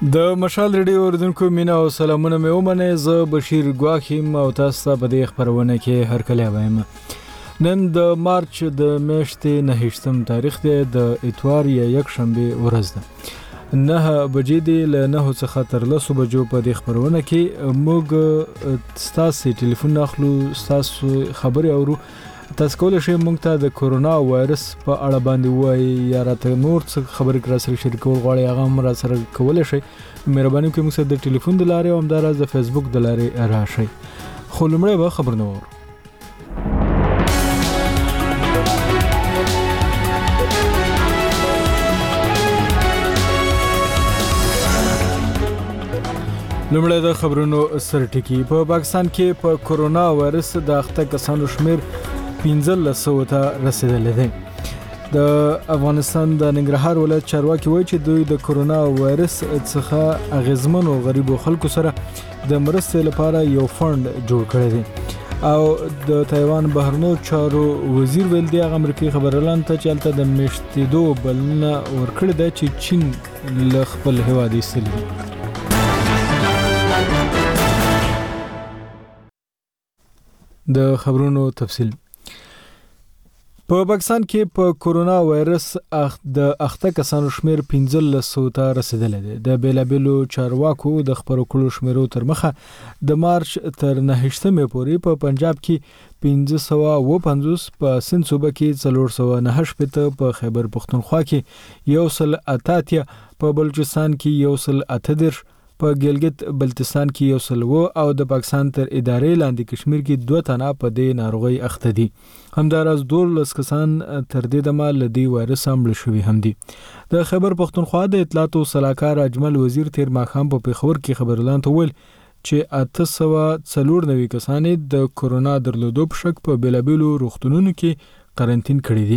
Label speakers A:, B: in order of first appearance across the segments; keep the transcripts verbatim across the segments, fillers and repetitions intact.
A: د مشال ریډیو اوریدونکو مینا او سلامونه مې ومنه. زه بشیر ګواخیم او تاسو ته په دې خبرونه کې هرکلی وایم. نن د مارچ د میاشتې نهشتم تاریخ دی، د اتوار یا یک شنبه ورځ ده. نه بجې دی له نه څخه تر لسو بجو په دې خبرونه کې موږ ستاسو ټلیفون اخلو، ستاسو خبرې اورو. تاسو کولای شئ موږ ته د کورونا وایرس په اړه باندې وایي یا راته نور څه خبرې را سره شریکول غواړئ، هغه هم را سره کولی شئ. مهرباني وکړئ موږ سره د ټلیفون د لارې او همداراز د فیسبوک د لارې راشئ. خو لومړی به خبرونه واورو. لومړی د خبرونو سرټکی. په پاکستان کې په کورونا وایرس د اخته کسانو شمیر پنځلس سوه ته رسیدلی دی. د افغانستان د ننګرهار ولایت چارواکي وایي چې دوی د کورونا وایرس څخه اغیزمنو غریبو خلکو سره د مرستې لپاره یو فند جوړ کړی دی. او د تایوان بهرنیو چارو وزیر ویل دی هغه امریکایي خبريالانو ته چې هلته د میشتېدو بلنه ورکړې ده چې چین له خپل هیواد ایستلی دی. د خبرونو تفصیل. په پاکستان کې په کورونا وایرس د اخته کسانو شمیر پنځلس سوه ته رسیدلی دی. د بیلابیلو چارواکو د خبرو کړو شمیرو تر مخه د مارچ تر نهشتمې پورې په پنجاب کې پنځه سوه اوه پنځوس، په سند صوبه کې څلور سوه نهه شپېته، په خیبر پښتونخوا کې یو سل اته اتیا، په بلوچستان کې یو سل اته دېرش، په ګلګت بلتستان کې یو سل اوه او د پاکستان تر ادارې لاندې کشمیر کې دوه تنه په دې ناروغۍ اخته دي. همداراز دولس کسان تر دې دمه له دې وایرس مړه شوي هم دي. د خیبر پښتونخوا د اطلاعاتو سلاکار اجمل وزیر تیر ماښام په پېښور کې خبريالانو ته وویل چې اته سوه څلور نوي کسان د کورونا درلودو په شک په بیلابیلو روغتونونو کې قرنطین کړي دي.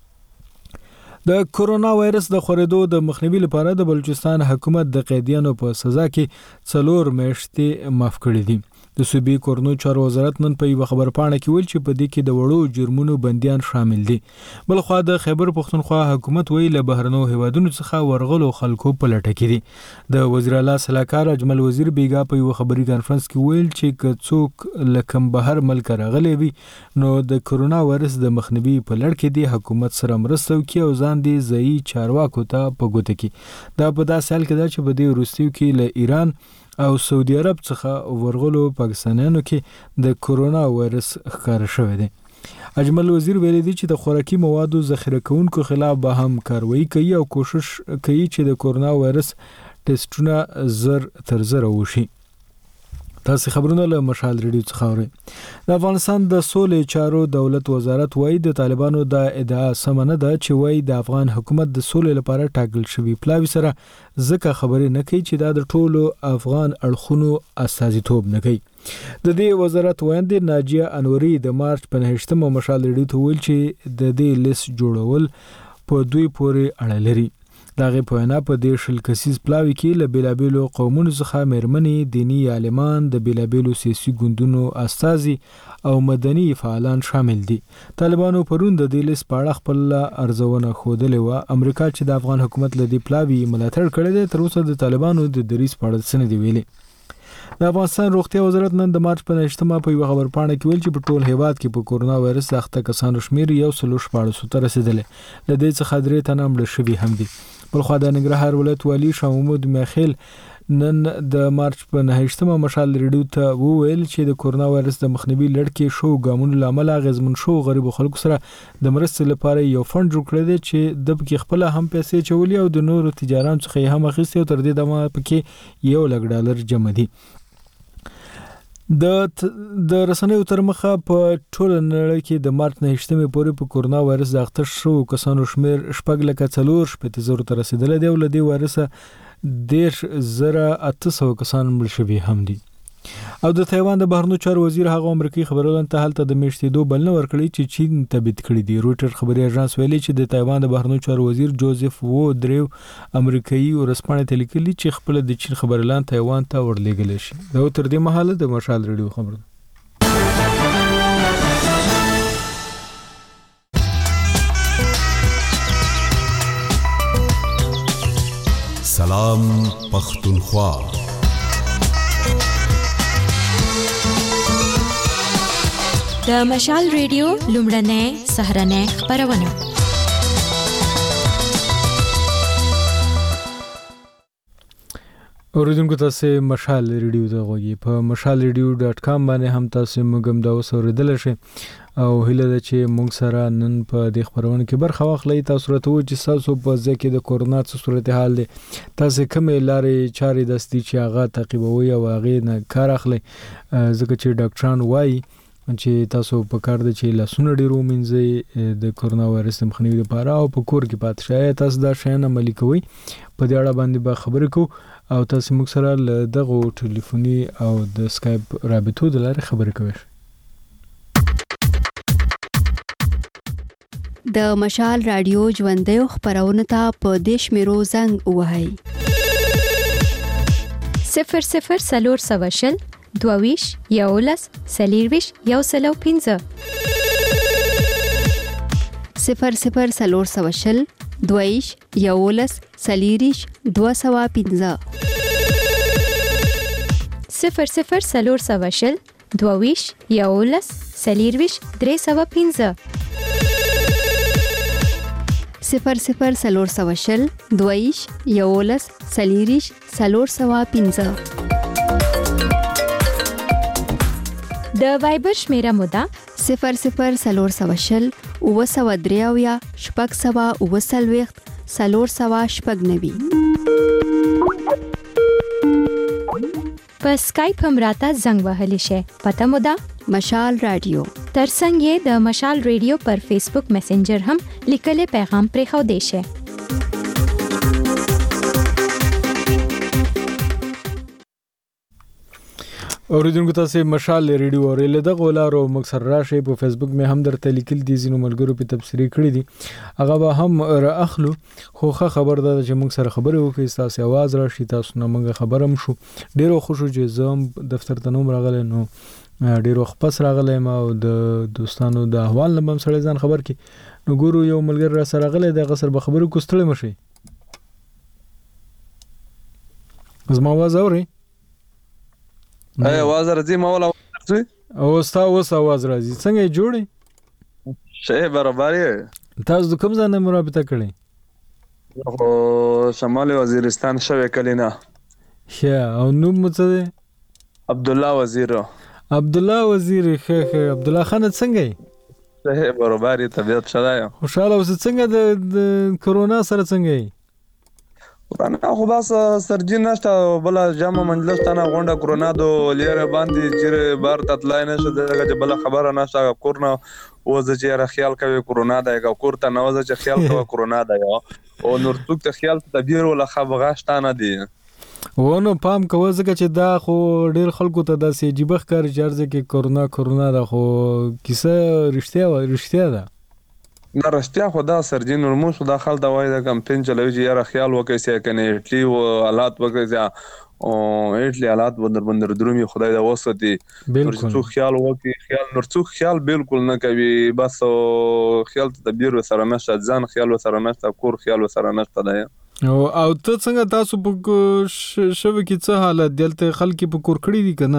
A: د کورونا وایرس د خورېدو د مخنیوي لپاره د بلوچستان حکومت د قیدیانو په سزا کې څلور میاشتې معاف کړي دي. د صوبې کورنو چارو وزارت نن په یوه خبرپاڼه کې ویل چې په دې کې د وړو جرمونو بندیان شامل دي. بلخوا د خیبر پښتونخوا حکومت ویل له بهرنیو هیوادونو څخه ورغلو خلکو په لټه کې دي. د وزیر اعلی سلاکار اجمل وزیر بیګا په یوه خبري کانفرنس کې ویل چې که څوک له کوم بهر ملک راغلی وي نو د کورونا وایرس د مخنیوي په لړ کې دی حکومت سره مرسته وکړي او ځان دې ځایي چارواکو ته په ګوته کړي. دا په داسې حال کې ده چې په دې وروستیو کې له ایران او سعودي عرب څخه ورغلو پاکستانیانو کې د کورونا وایرس ښکاره شوی دی. اجمل وزیر ویلي دی چې د خوراکي موادو ذخیره کوونکو خلاف به هم کاروایی کوي او کوشش کوي چې د کورونا وایرس ټیسټونه زر تر زره وشي. تاسو خبرونه له مشال ریډیو څخه اورئ. د افغانستان د سولې چارو دولت وزارت وایي د طالبانو د ادعا سم نه ده چې وایي د افغان حکومت د سولې لپاره ټاکل شوی پلاوی سره ځکه خبرې نه کوي چې دا د ټولو افغان اړخونو استازیتوب نه کوي. د دې وزارت ویاندې ناجیه انوري د مارچ په نهشتمه مشال ریډیو ته ویل چې د دې لیست جوړول په دوی پورې اړه لري. دغه په وینا په دې شل کسیز پلاوی کې له بیلابیلو قومونو څخه مېرمنې، دیني عالمان، د بیلابیلو سیاسي ګوندونو استازي او مدني فعالان شامل دي. طالبانو پرون د دې لیست په اړه خپل ارزونه ښودلې وه. امریکا چې د افغان حکومت له دې پلاوي ملاتړ کړی دی تر اوسه د طالبانو د دریځ په اړه څه نه دي ویلي. د افغانستان روغتیا وزارت نن د مارچ په نهشتمه په یوه خبرپاڼه کې ویل چې په ټول هیواد کې په کورونا وایرس د اخته کسانو شمیر یو سل شپاړس ته رسیدلی، له دې څخه درې تنه مړه شوي هم دي. بلخوا د ننګرهار ولایت والي شاه محمود میاخیل نن د مارچ په نهشتمه مشال ریډیو ته وویل چې د کورونا وایرس د مخنیوي لړ کې شو ګامونو له امله اغېزمن شو غریبو خلکو سره د مرستې لپاره یو فند جوړ کړی دی چې د پکې خپله هم پیسې چولي او د نورو تجارانو څخه یې هم اخیستې او تر دې دمه پکې یو لک ډالر جمع دي. د د رسنیو تر مخه په ټوله نړۍ کې د مارچ نهشتمې پورې په کورونا وایرس د اخته شوو کسانو شمیر شپږ لکه څلور شپېته زرو ته رسیدلی دی او له دې وایرسه دېرش زره اته سوه کسان مړه شوي هم دي. او د تایوان د بهرنیو چارو وزیر هغه امریکایي خبريالانو ته هلته د میشتېدو بلنه ورکړې چې چین تبعید کړي دي. رویټر خبري اژانس ویلي چې د تایوان د بهرنیو چارو وزیر جوزف وو دریو امریکایي ورسپانې ته لیکلي چې خپل د چین خبريالان تایوان ته ورلېږلی شي. دا تر دې مهاله د مشال ریډیو خبر.
B: سلام پختونخوا.
C: د مشال ریډیو لومړنۍ سهرنۍ خبرونه.
A: اوریدونکو تاسو مشال ریډیو ته غوږی په مشال ریډیو ډاټ کام باندې هم تاسو موږ هم دا اوریدل شئ او هیله ده چې موږ سره نن په دې خبرونه کې برخه واخلئ. تاسو راته و چې تاسو په ځکه د کورونا صورتحال دي تاسو کومې لارې چارې دستي چې هغه تعقیبوي او هغه نه کار اخلي، ځکه چې ډاکټران وایي چې تاسو په کار د چې لاسونه ډیرو منځي د کورونا وایرس مخنیوي لپاره او په کور کې پات شای تاسو دا شین عملي کوي. په دې اړه باندې به خبرې کو او تاسو موږ سره دغه ټلیفوني او د اسکایپ رابطو د لارې خبرې کوي.
D: د مشال رادیو ژوندۍ خبرونه ته په دیش میرو زنګ وهاي
C: صفر صفر سلور سواشل دوویش یولس سلیرویش یو سلو پینزه
D: صفر صفر سلور سواشل دوویش یولس سلیریش دو سوا پینزه
C: صفر صفر سلور سواشل دوویش یولس سلیرویش درې سوا پینزه
D: صفر صفر سلور سواشل دوویش یولس سلیریش سلور سوا پینزه.
C: د وایبر شمیره مودا
D: صفر صفر سلور سواشل او سوا دریاویا شپږ سوا او سلويخت سلور سوا شپږ نوي.
C: په اسکایپ هم راته زنګ وهلی شي. پته مودا
D: مشال رادیو.
C: ترڅنګ یې د مشال ریډیو پر فیسبوک میسنجر هم لیکلې پیغام پرې خو دی شي.
A: اوریدونکو تاسو مشال ریډیو اورېل د غولارو مکسر راشي په فیسبوک مې هم درته لیکل دي زینو ملګرو په تبصری کړی دي هغه به هم را اخلو. خو خبر ده چې موږ سره خبرې وکړي تاسو आवाज راشي تاسو نه موږ خبرم شو ډیرو خوشو چې زم دفتر ته نوم راغله نو ډیرو خپس راغله ما او د دوستانو د احوال نه بم سره ځان خبر کی نو ګورو یو ملګر را سره غله د غسر به خبرو کوستړې مشي. زما आवाज اوري
E: اے आवाज راځي مولا ورځي
A: او ستا اوس आवाज راځي څنګه جوړي
E: شه برابر یې.
A: تاسو کوم ځای نه مرابطه کړی؟
E: او شمال وزیرستان شوه کلینا.
A: ښه او نوم مو څه دی؟
E: عبد الله وزیر.
A: عبد الله وزیر. ښه ښه عبد الله خان څنګه یې؟
E: شه برابر یې طبيعت شاله.
A: خوشاله اوس څنګه د کورونا سره څنګه یې؟
E: ورانه خو بس سرجین نشته بل جامه منجلس تنه غونډه کرونا دو لیر باندې چې بار تطلای نشه دغه بل خبره نشه کورنا وځ چې را خیال کوي کرونا دا یو کورته نو وځ چې خیال کوي کرونا دا یو او نور څوک ته خیال تدبیر ولا خبغاشتانه دي
A: ونه پام کوه ځکه چې دا خو ډیر خلکو ته د سیجبخ کار جارځه کې کرونا کرونا دا خو کیسه رښتیا و رښتیا ده
E: نه رښتیا خو دا سرجین ورموس دا خل دا وای دا کمپین چلوي چې یاره خیال وکړي چې کنه اټلی او حالات وکړي او اټلی حالات بندر بندر درومي خدای دا وساتي ورڅو خیال وکړي خیال نورڅو خیال بالکل نه کوي بس خیال تدبیر وسره نشته ځان خیال وسره نشته کور خیال وسره نشته دا
A: او او ته څنګه تاسو په شوه کې څه حالت دلته خلک په کور کړی دي کنه؟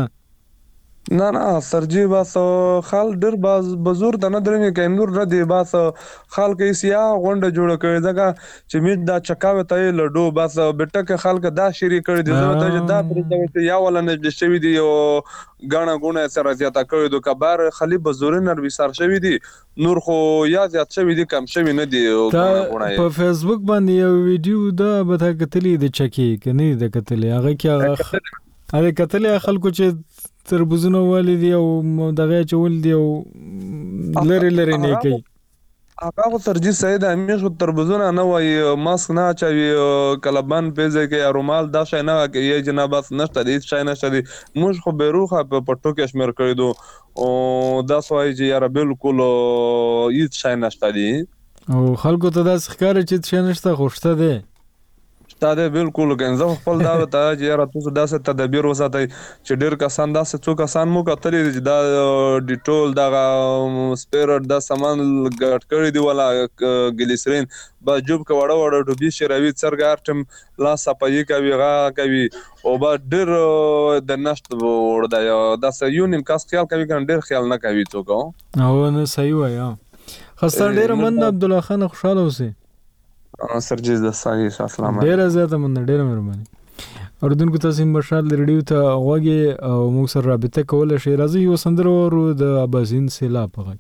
E: نه نه سرجی بس خال ډر باز بزور د نه درنه کې نور ردی بس خال کې سیا غونډه جوړ کړي دغه چې می دا چکاوي ته لډو بس بټک خلک دا شری کړي دي زه ته دا پرې یا ولا نه شوی دی او غاڼه غونه سره زیاته کړي دو کبار خلی بزور نر وسار شوی دی نور خو یا زیات شوی دی کم شوی نه دی
A: غاڼه غونه په فیسبوک باندې یو ویډیو دا به کتلې د چکی کني د کتلې هغه کې هغه کتلې خلکو چې تربوزونه والدي او دغه چول دی او لری لری نه کوي
E: هغه ترجی سید همیش تربوزونه نه وای ماسک نه چوي کلبان پیځه کې رومال دا شي نه کوي جناب بس نشته دي شي نشته دي موږ خو بیروخه په پټو کې شمیر کړی دو او دا سوای چې یاره بالکل هیڅ شي نشته دي
A: او خلکو ته دا ښکار چې شي نشته خوشته دي
E: دا دی بالکل کنځه خپل دا ته چې یاره تاسو داسې تدابیر وساتئ چې ډېر کسان داسې څو کسان مو کتلي دي چې دا ډیټول دغه سپیرټ دا سامان ګډ کړي دي ولا ګلیسرین با جوب کې وړه وړه ډوبي شروي څرګار ټم لا صفایي کوي غا کوي او با ډېر د نشت ور دا دا یو نیم کاس خیال کوي کنه ډېر خیال نه کوي څوک
A: او نه صحیح وایي خسته ډېر من عبدالله خان خوشاله اوسئ
E: سرجیز د ساګي السلام
A: ډیره زیاته من ډیره مهرباني اوردونکو تاسو مشال ریډیو ته غوږی او موږ سره رابطه کول شي راځي یو سندره ورو د ابازین سیلاب غږ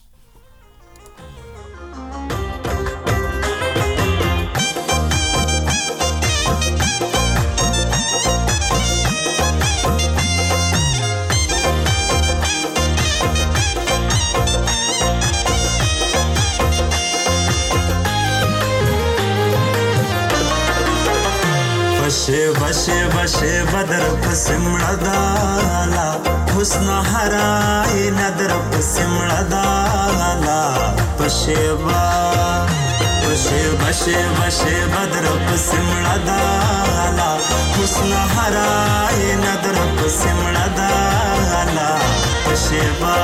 F: بشه بشه بشه بدر پسمړه دالا حسن هرای ندر پسمړه دالا بشه با بشه بشه بشه بدر پسمړه دالا حسن هرای ندر پسمړه دالا بشه با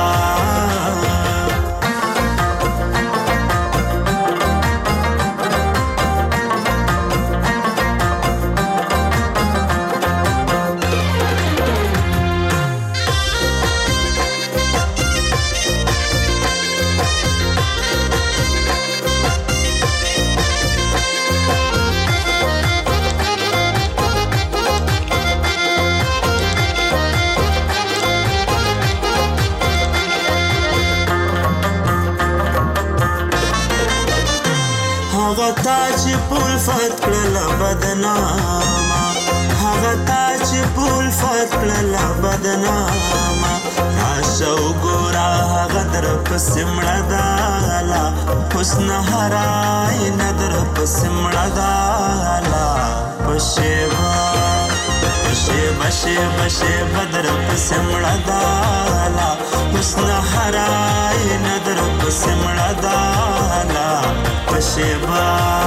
F: هغه چې پول فت کړل بدنامه هغه چې پول فت کړل بدنامه راشه وګوره هغه در پسې مړه دالا حسن هرای نه در پسې مړه دالا بشې با بشې بشې بشې بدر پسې مړه دالا حسن هرای نه در پسې مړه دالا بشې با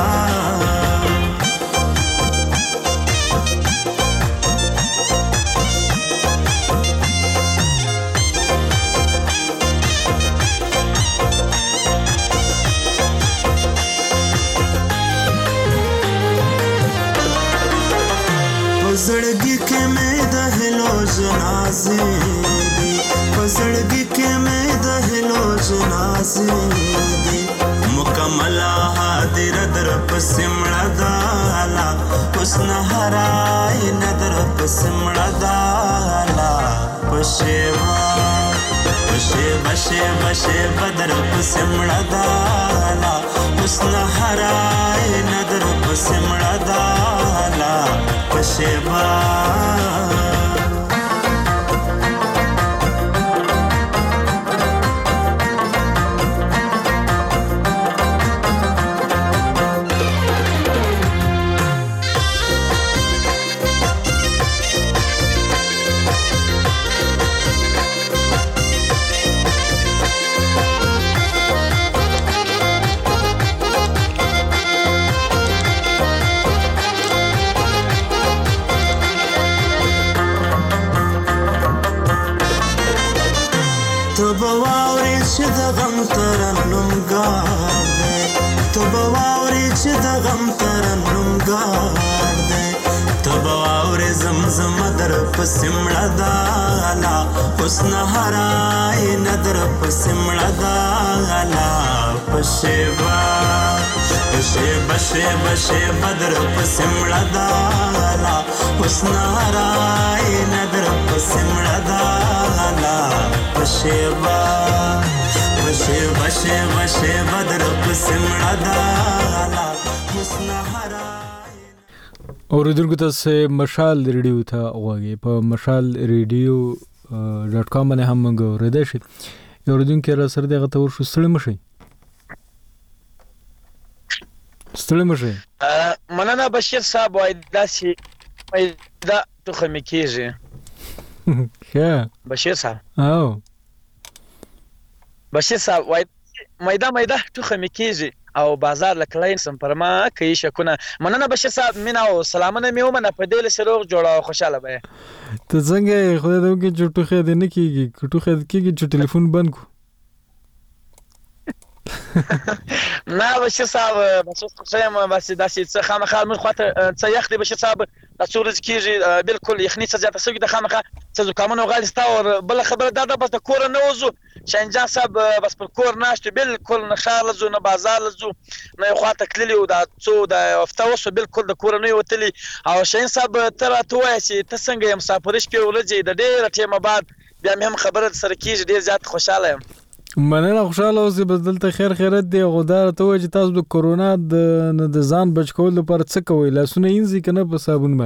F: زړګي کې مې د هلو جنازې دي په زړګي کې مې د هلو جنازې دي مکمل حاضر در پسې مړه دالا حسن هرای نه در پسې مړه دالا بشې با بشې بشې بشې بدر پسې مړه دالا حسن هرای نه در پسې مړه دالا بشې با تبواوري چې د غم ترنم ګار دی تبواوري چې د غم ترنم ګار دی تبواوري زمزم در پسې مړه دالا حسن هرای نه در پسې مړه دالا بشې با بشې بشې بشې بدر پسې مړه دالا حسن هرای نه در پسې مړه دالا بشې با بشې بشې بشې بدر پسې مړه دالا حسن هرای
A: اوریدونکو تاسو مشال ریډیو ته غواړئ په مشال ریډیو ډاټ کام باندې هم موږ ورته شي اوریدونکو را سره دغه تور شو ستړي مشي ستړي مشي
G: مننه بشیر صاحب وای داسې پیدا تخمه کیږي
A: ښه
G: بشیر صاحب
A: او
G: بشیر صاحب وای مایدا مایدا تخمه کیږي او بازار لکلاین سم پرما کوي شکونه مننه بشیر صاحب مینا او سلامونه میومنه په دې سروغ جوړه خوشاله به
A: ته څنګه خدای دې وکړي چې ټوخه دې نه کیږي ټوخه دې کیږي چې ټلیفون بند کو
G: نه بشیر صاحب بس خصیم بس داسې څه خامخا من خاطر څه یخ دی بشیر صاحب د څورز کیږي بالکل یخني څه زیاته سوي د خامخا څه زکامونه غالستا او بل خبره دا ده بس د کور نه وځو شنجان صاحب بس پر کور ناشته بالکل نه خار لزو نه بازار لزو نه خو تکلیلی او د څو د افتاوسو بالکل د کور نه وتلی او شین صاحب تر توه چې ته څنګه یم مسافرش کې ولځي د ډېر ټیمه بعد بیا هم خبره سره کیږي ډېر زیات خوشاله یم
A: مننه خوشاله اوسې بس دلته خیر خیرت دی غودار ته وایي چې تاسو د کورونا د د ځان بچ کول لپاره څه کوئ لاسونه اینځي که نه په صابون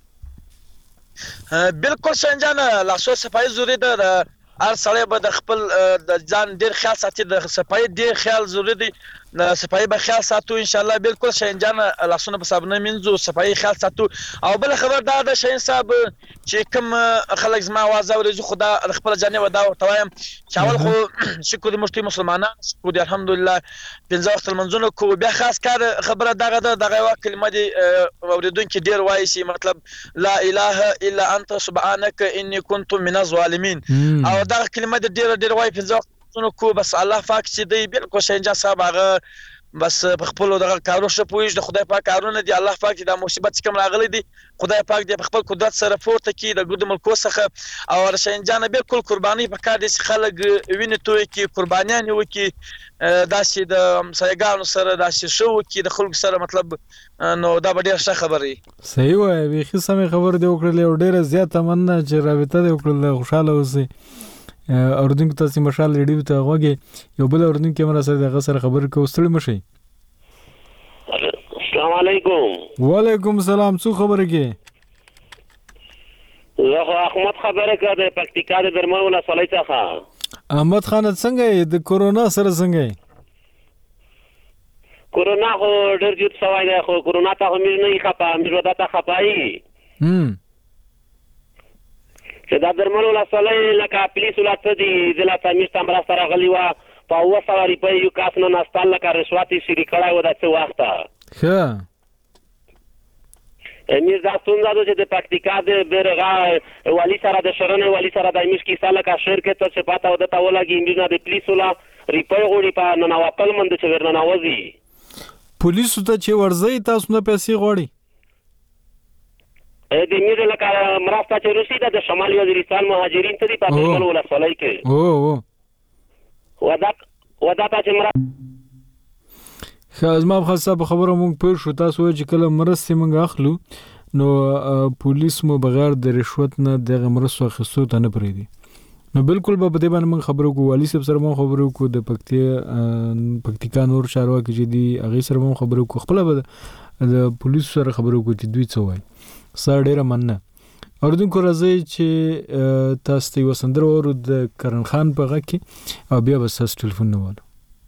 A: باندې
G: بالکل شنجان لاسو صفایي ضروري ده هر سړی به د خپل د ځان ډېر خیال ساتي د صفایي ډېر خیال ضروري دی د صفایي به خیال ساتو ان شاء الله بالکل شنجان لاسونه په صابون مینځو صفایي خیال ساتو او بل خبر دا ده شین صاحب چې کوم خلک زما आवाज اوري زه خدا خپل جانب ودا او توایم چې اول خو شکر دې مشتي مسلمانان شکر دې الحمدلله پنځه وخت المنځونه کو بیا خاص کار خبره دغه دغه کلمه دي اوریدونکو ډیر وایي چې مطلب لا اله الا انت سبحانك اني كنت من الظالمين او دا کلمه ډیر ډیر وایي پنځه وخت نو کو بس الله پاک چې دی بالکل شینجا صاحب هغه بس په خپل دغه کارو شو پويش د خدای پاک کارونه دي الله پاک دا مصیبت کوم راغلي دي خدای پاک دې په خپل قدرت سره پورته کړي د ګډ ملکو څخه او شینجا نه بالکل قرباني په کار دي خلک ویني توي کې قربانيان وکي داسې د سایګانو سره داسې شو کې د خلکو سره مطلب نو دا ډېر ښه خبري
A: صحیح وای به سمې خبر دی وکړل او ډېر زیات تمنا چې رابطه دی وکړل خوشاله اوسئ اوردونکو تاسو مشال ریډیو ته غوږی یو بل اوردونکو مرا سره دغه سره خبر کو ستړي مشي
H: السلام علیکم
A: وعلیکم السلام څو خبره کې
H: زه احمد خبره کوم د پکتیکا د درمل ولسوالۍ څخه
A: احمد خان څنګه د کورونا سره څنګه
H: کورونا خو ډېر جوړ شوی دی خو کورونا ته هم نه خپه مې ودا ته خپای
A: هم
H: چې دا درمل ولسوالۍ لکه پولیس ولته دي د لا تامیر تمرا سره غلی وا په اوه سوه روپۍ یو کاس نه نستال لکه رشوت یې شری کړی و د څه وخته
A: ښه
H: امیر دا ستونزه ده چې د پکتیکا د بیرغه والي سره د شرنې والي سره د امیر کیسه لکه شرکت څه پاته ودته ولګي امیر د پولیس ولا روپۍ غوړي په ننوتل مند چې ورننوځي
A: پولیس ته چې ورځي تاسو نه پیسې غوړي
H: د امیر لکه مرسته چې روسي د شمالي وزیرستان مهاجرین ته دی په درمل ولسوالۍ کې
A: او او
H: ودا ودا چې مرسته
A: خاص ما خاصه په خبره مونږ پېښ شو تاسو چې کله مرستې مونږ اخلو نو پولیس مو بغیر د رشوت نه دغه مرستو اخیستو ته نه پریدي نو بالکل به په دې باندې مونږ خبرو کوو والي صاحب سره مونږ خبرو کوو د پکتیا پکتیکا نور چارواکي چې دي هغه سره مونږ خبرو کوو خپل به د پولیس سره خبرو کوو چې دوی څه وایي سره ډیره مننه اوردونکو راځي چې تاسو ته وسندر ورو د کرن خان په غږ کې او بیا به تاسو ټلیفون نه والو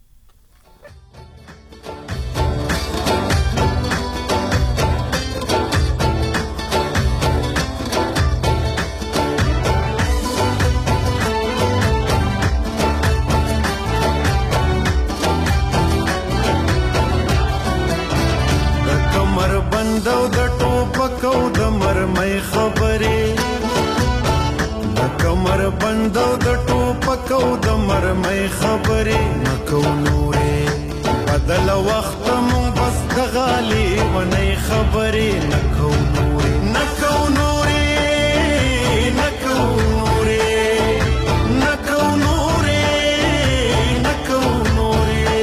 F: بدل وخت مو بس د غالي ونی خبرې نکو نوري نکو نوري نکو نوري نکو نوري نکو نوري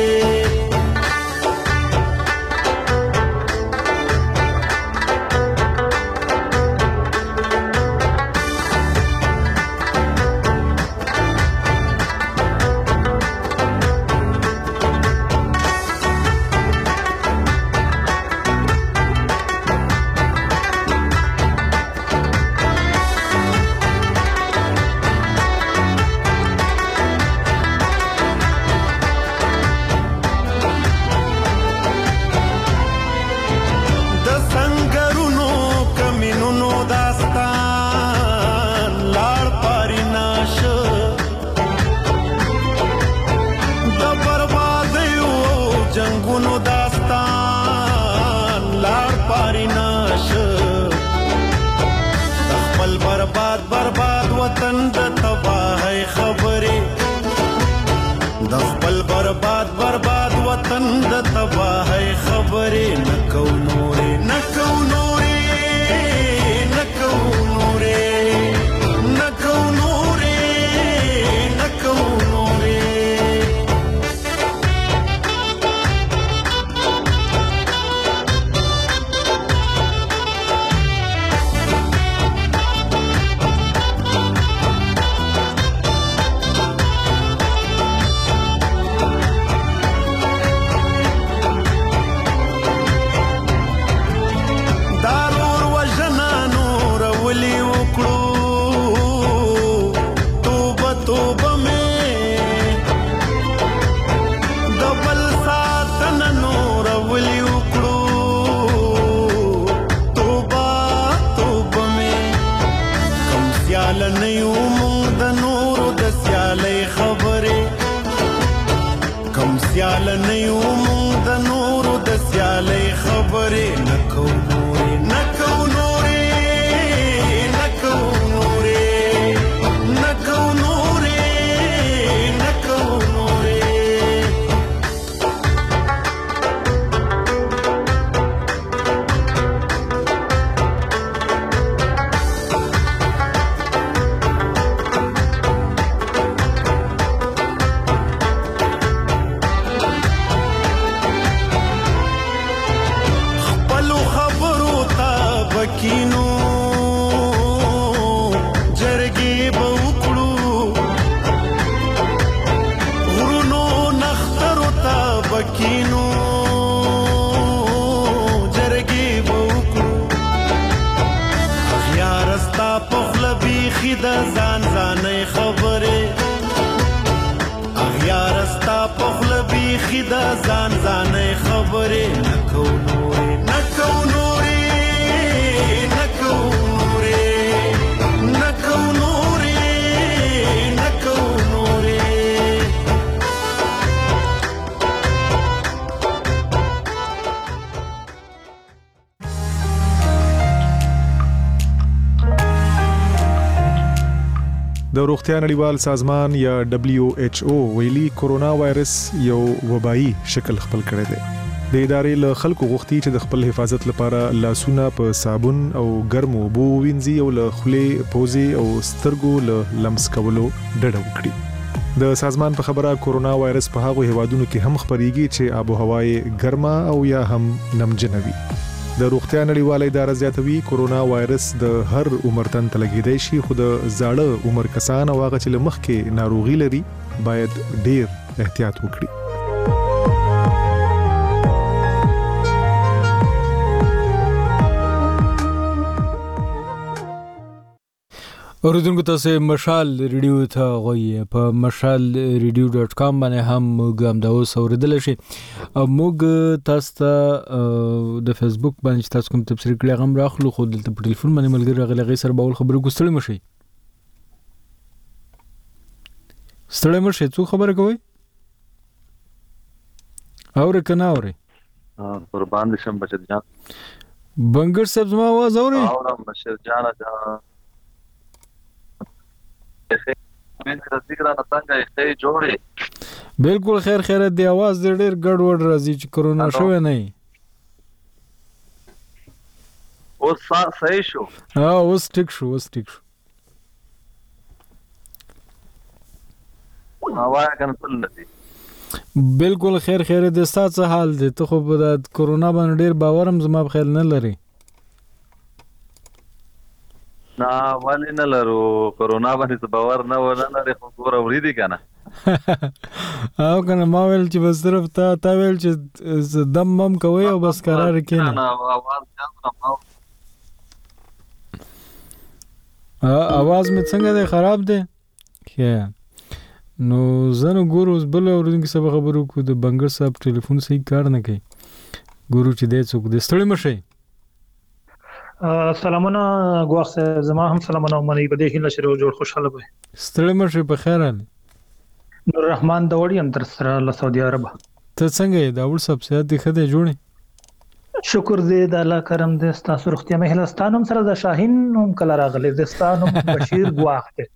F: برباد برباد وطن د تباہی خبرې د خپل برباد برباد وطن د تباہی خبرې نکو نورې نکو نورې نکو نورې نکو نورې نکو نورې سیال نیو مونږ د نورو د سیالۍ خبرې نکو نورې نکو نورې نکو نورې نکو نورې نکو نورې کینو جرګې به وکړو غرونو نخترو ته به کینو جرګې به وکړو اغیار ستا په خوله بیخي د ځان ځانۍ خبرې اغیار ستا په خوله بیخي د ځان ځانۍ خبرې نکو نورې نکو نورې
I: د روغتیا نړیوال سازمان یا دبليو ایچ او ویلي کورونا وایرس یو وبایي شکل خپل کړی دی. د ادارې له خلکو غوښتي چې د خپل حفاظت لپاره لاسونه په صابون او ګرمو اوبو وینځي او له خولې، پوزې او سترګو له لمس کولو ډډه وکړي. د سازمان په خبره کورونا وایرس په هغو هیوادونو کې هم خپریږي چې آب او هوا یې ګرمه او یا هم نمجنه وي. د روغتیا نړیواله اداره زیاتوي کورونا وایرس د هر عمر تن ته لګیدای شي، خو د زاړه عمر کسان او هغه چې له مخکې ناروغي لري باید ډیر احتیاط وکړي.
A: اوریدونکو تاسو مشال ریډیو ته غوي په مشال ریډیو ډاټ کام باندې هم موږ هم دا اوس اوریدل شي. موږ تاسو ته د فیسبوک باندې تاسو کوم تبصره کړی غم راخلو، خو دلته په ټلیفون باندې ملګری راغلی غي سره باول خبرو کوستل مشي ستړی مشي څو خبره کوي اور کنه اوري
J: قربان شم بچت جان
A: بنګر صاحب زما आवाज اوري
J: اورم بشیر جان جان من ذکر نه څنګه یې جوړې
A: بالکل خیر خیرت دی. आवाज ډېر ګډ وډ راځي چې کرونا شوی نه
J: اوس صحیح شو.
A: ها اوس ټیک شو اوس ټیک شو.
J: هوا کنه تل دی
A: بالکل خیر خیرت دی. ستاسو حال دی؟ ته خو د کرونا باندې ډېر باورم زما په خیال نه لري.
J: نا ولی نه لرو کرونا باندې باور نه ونه لري خو ګور اورې دي کنه
A: او کنه ما ویل چې بس طرف ته تا ویل چې دم مم کوي او بس قرار کینې
J: نه आवाज ځان
A: ها आवाज مې څنګه دی خراب دی خیر نو زنه ګورو بل اورونکو سره خبرو کو د بنګر صاحب ټلیفون صحیح کار نه کوي ګورو چې دې څوک دې ستړي مشي.
K: سلامونه ګواخ صاحب زما هم سلامونه منی په دې هله شروع جوړ خوشاله وي
A: ستړي مشي په خیر ال
K: نور رحمان داوړي هم تر سره له سعودي عرب.
A: ته څنګه یې داوړ صاحب سیادت دی خدای جوړي
K: شکر دې د الله کرم دې ستاسو روغتیا مې هله ستانم سره د شاهین نوم کله راغلی د ستانم بشیر ګواخ ته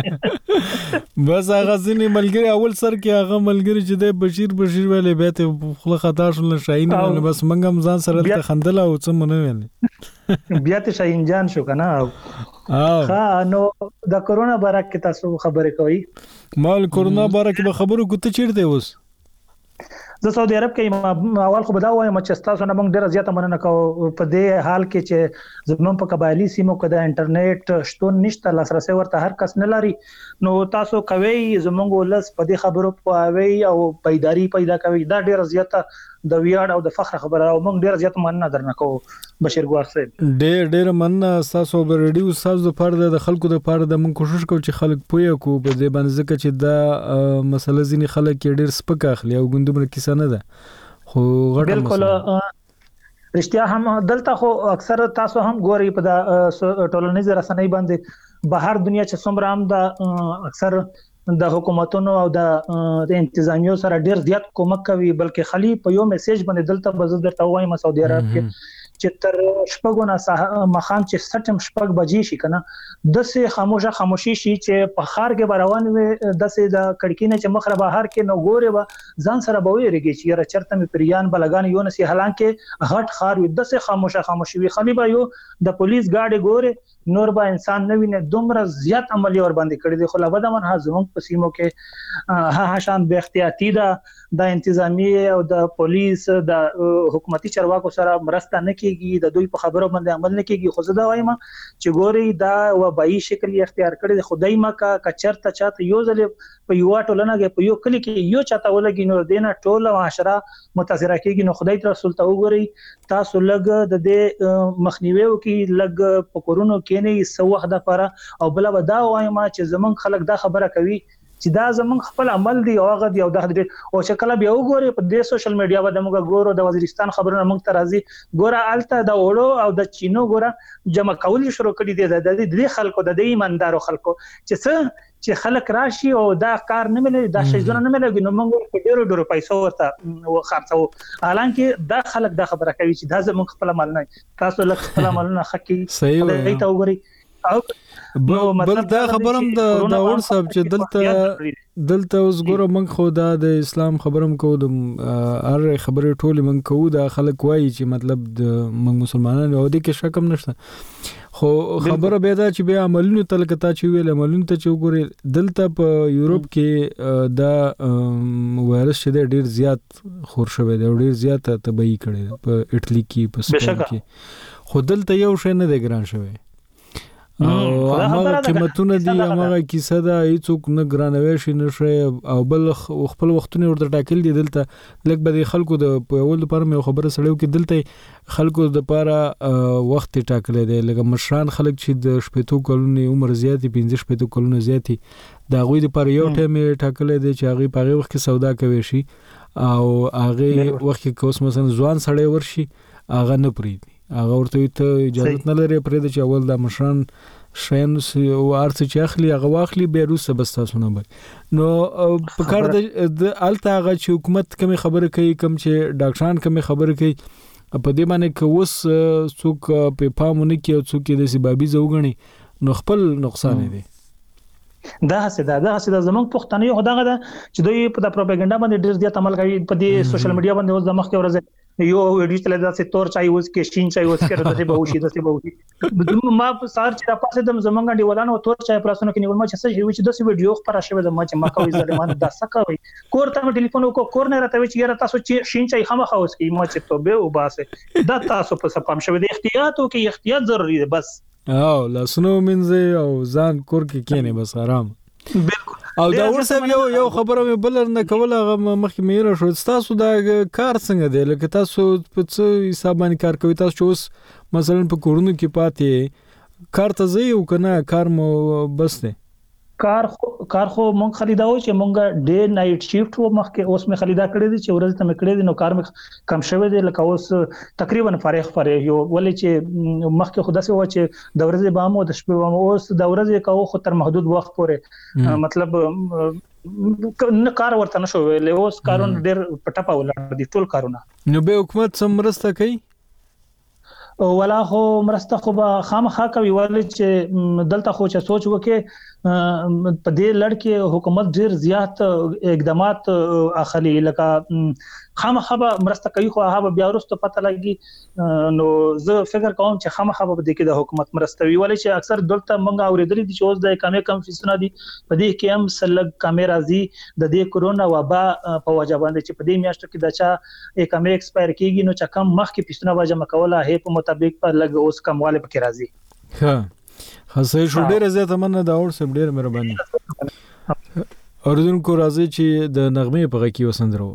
A: بس هغه ځینې ملګری اول سر کې هغه ملګری چې د بشیر بشیر ویلې به ته خپل خطا شول شاهین نو بس منګم ځان سره ته خندل او څه مونږ ویل
K: بیا ته شاهین جان شو کنه ها نو د کرونا باره کې تاسو خبرې کوي
A: مال کرونا باره کې خبرو کوته چیرته اوس
K: زه سعودي عرب کې اول خو بداوه ما چې تاسو نه موږ ډیره زیاته مننه کوو په دې حال کې چې زمون په قبایلی سیمو کې د انټرنیټ شتون نشته لاسرسي ورته هر کس نه لري نو تاسو کوي زمونږ ولس په دې خبرو پوهاوي او پایداری پیدا کوي دا ډیره زیاته د ویاړ او د فخر خبره او موږ ډیره زیاته مننه درنه کوو بشیر ګوار صاحب
A: ډېر ډېر مننه تاسو به ریډیو تاسو د پاره د خلکو د پاره د موږ کوشش کوو چې خلک پوهه کو په دې باندې ځکه چې دا مسله ځینی خلک ډېر سپک اخلي او ګوندونه کیسه نه ده خو غټه
K: بالکل رښتیا هم دلته خو اکثر تاسو هم ګوري په د ټولنیز رسنۍ باندې بهر دنیا چې څومره هم د اکثر د حکومتونو او د انتظامیو سره ډیر زیات کومک کوي بلکې خلی په یو میسج باندې دلته بزرګ درته وایم سعودي عرب کې چې تر شپږو نه مخام چې سټم شپږ بجې شي کنه د سه خاموشه خاموشي شي چې په خار کې روان وي د سه د کڑکینه چې مخره بهر کې نو ګوره به ځان سره به ویریږي چې را چرته می پریان بلګان یو نسی حالانکه غټ خار وي د سه خاموشه خاموشي وي خلی به یو د پولیس ګاډي ګوره نور به انسان نه ویني دومره زیات عملی اور باندې کړی دی خو لا بده من ها زموږ په سیمو کې ها ها شان به احتیاطي ده د انتظامی او د پولیس د حکومتي چارواکو سره مرسته نه کیږي د دوی په خبرو باندې عمل نه کیږي خو زه دا وایم چې ګوري دا وبایي شکل اختیار کړی خدای مکه کچرته چاته یو ځل په یو ټولنه کې په یو کلی کې یو چاته ولګي نو دینه ټوله معاشره متاثر کیږي نو خدای تر رسول ته وګوري تاسو لګ د دې مخنیوي کې لګ په کورونو کې نه سو وخت د لپاره او بل به دا وایم چې زمون خلک دا خبره کوي چې دا زمون خپل عمل دی او هغه دی او د او شکل بیا وګوري په دې سوشل میډیا باندې موږ ګورو د وزیرستان خبرونه موږ ته راځي ګوره الته د وړو او د چینو ګوره جمع کول شروع کړي دي د دې خلکو د دې ایماندارو خلکو چې څه چې خلک راشي او دا کار نه ملي دا شي زونه نه ملي نو موږ په ډیرو ډیرو پیسو ورته خرڅو حالانکه دا خلک دا خبره کوي چې دا زمون خپل عمل نه تاسو لکه خپل عملونه حقي
A: صحیح
K: دی ته وګوري
A: بل دا خبرم د داور صاحب چې دلته دلته اوس ګوره موږ خو دا د اسلام خبرم کو د هر خبرې ټولې موږ کو دا خلک وایي چې مطلب د موږ مسلمانانو او د کې شک هم نشته خو خبره به دا چې به عملونو تلکتا چې ویل عملونو ته چې وګوري دلته په یورپ کې دا وایرس چې ډیر زیات خور شوی دی ډیر زیات تبعی کړي په اټلی کې په سپین کې خو دلته یو شی نه دی ګران شوی او هغه قیمتونه دي هغه کیسه ده هیڅوک نه ګرانوي شي نشي او بل خپل وختونه ورته ټاکل دي دلته لکه به خلکو د اول لپاره مې خبره سړیو کې دلته خلکو د لپاره وخت ټاکل دي لکه مشران خلک چې د شپږو کلونو عمر زیاتې پنځه شپږ کلونو زیاتې دا غوي د لپاره یو ټایم ټاکل دي چې هغه په وخت کې سودا کوي شي او هغه وخت کې کوس مثلا ځوان سړی ورشي هغه نه پریدي هغه ورته ته اجازه نه لري پرې د چاول د مشران شین او ارڅ چې اخلي هغه واخلي به روسه بس تاسو نه بل نو په کار د الته هغه چې حکومت کوم خبره کوي کوم چې ډاکټران کوم خبره کوي په دې باندې کوس څوک په پامونه کې او څوک د سبابي زوګني نو خپل نقصان دي
K: دا څه دا دا څه زمونږ پښتني یو دغه ده چې دوی په د پروپاګاندا باندې ډیر زیات عمل کوي په دې سوشل میډیا باندې اوس د مخ کې ورځي یو ویډیو چلے دا سه تور چای اوس کې شین چای اوس کې راځي به وشي د څه به وشي ما سار چې تاسو د زمونږ دی ولانو تور چای پراسونو کې نیول ما چې څه وی چې د څه ویډیو خبره شوه د ما چې ما کوي ظالمان دا سکوي کور ته ټلیفون کو کور نه راته چې یاره تاسو چې شین چای خامخ اوس کې ما چې توبه او باسه دا تاسو په سپام شوه د احتیاط او کې احتیاط ضروری دی بس
A: او لاسونو منځه او ځان کور کې کینه بس آرام
K: بالکل
A: او دا ورسره یو یو خبره مې بل نه کوله هغه مخکې مې را شو تاسو دا کار څنګه دی لکه تاسو په څه حساب باندې کار کوي تاسو اوس مثلا په کورونو کې پاتې کار ته ځي او کنه کار مو بس دی
K: کار خو کار خو مونږ خلیدا و چې مونږ ډے نایټ شیفت و مخکې اوس مې خلیدا کړی دي چې ورځ ته مې کړی دي نو کار مې کم شوی دی لکه اوس تقریبا فارغ فارغ یو ولې چې مخکې خو داسې و چې د ورځې بامو د شپې بامو اوس د ورځې کاو خو تر محدود وخت پورې مطلب نه کار ورته نشو ویلې اوس کارونه ډېر پټپا ولاړ دي ټول کارونه
A: نو به حکومت سمرسته کوي
K: ولا خو مرسته خو به خامخا کوي ولې چې دلته خو چې سوچ وکړي په دې لړ کې حکومت ډیر زیات اقدامات اخلي لکه خامخا به مرسته کوي خو هغه بیا وروسته پته لګي نو زه فکر کوم چې خامخا به د کې د حکومت مرسته وی ولې چې اکثر دلته مونږ اوریدل دي چې اوس د کمې کم فیصد دي په دې کې هم سلګ کیمرا زی د دې کورونا وبا په وجه باندې چې په دې میاشتو کې د چا کمې ایکسپایر کیږي نو چې کم مخ کې فیصد وجه مکوله هي په مطابق په لګ اوس کمواله پکې راځي
A: ها خاصه شو ډیره زیاته مننه دا اور سم ډیر مهرباني اوردونکو راځي چې د نغمه په غږ کې وسندرو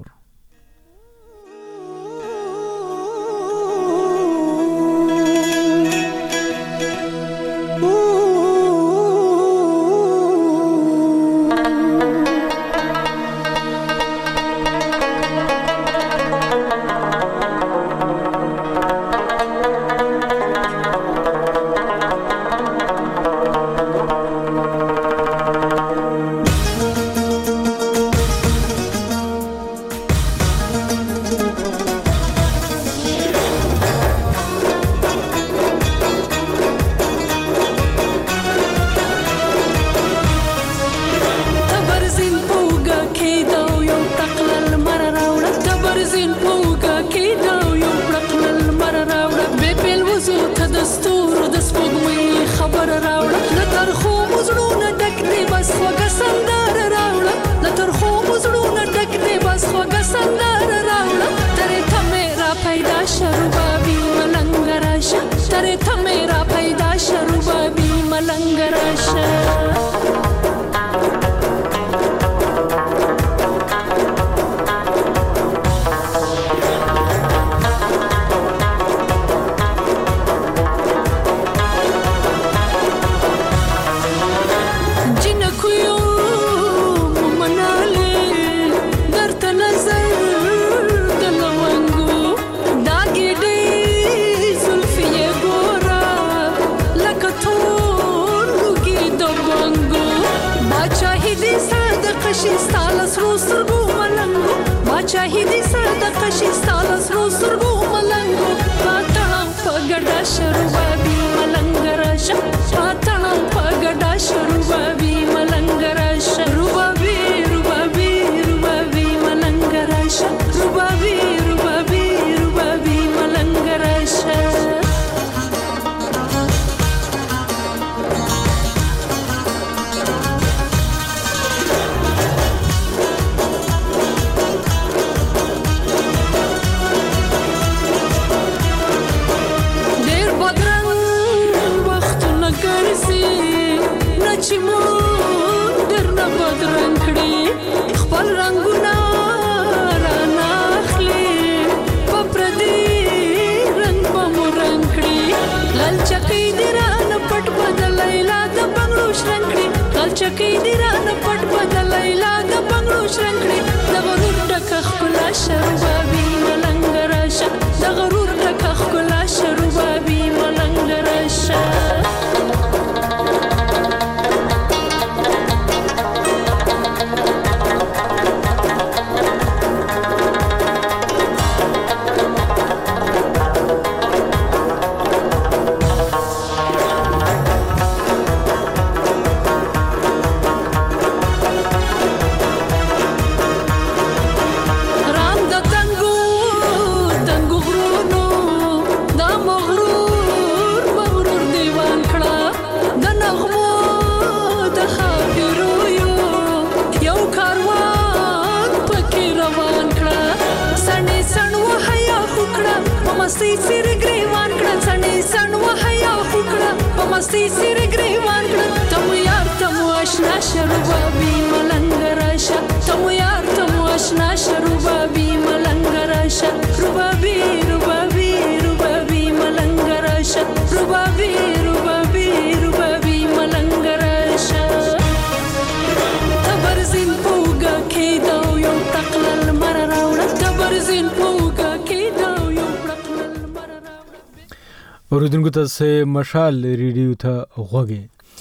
A: اوریدونکو ته مشال ریډیو ته غوږی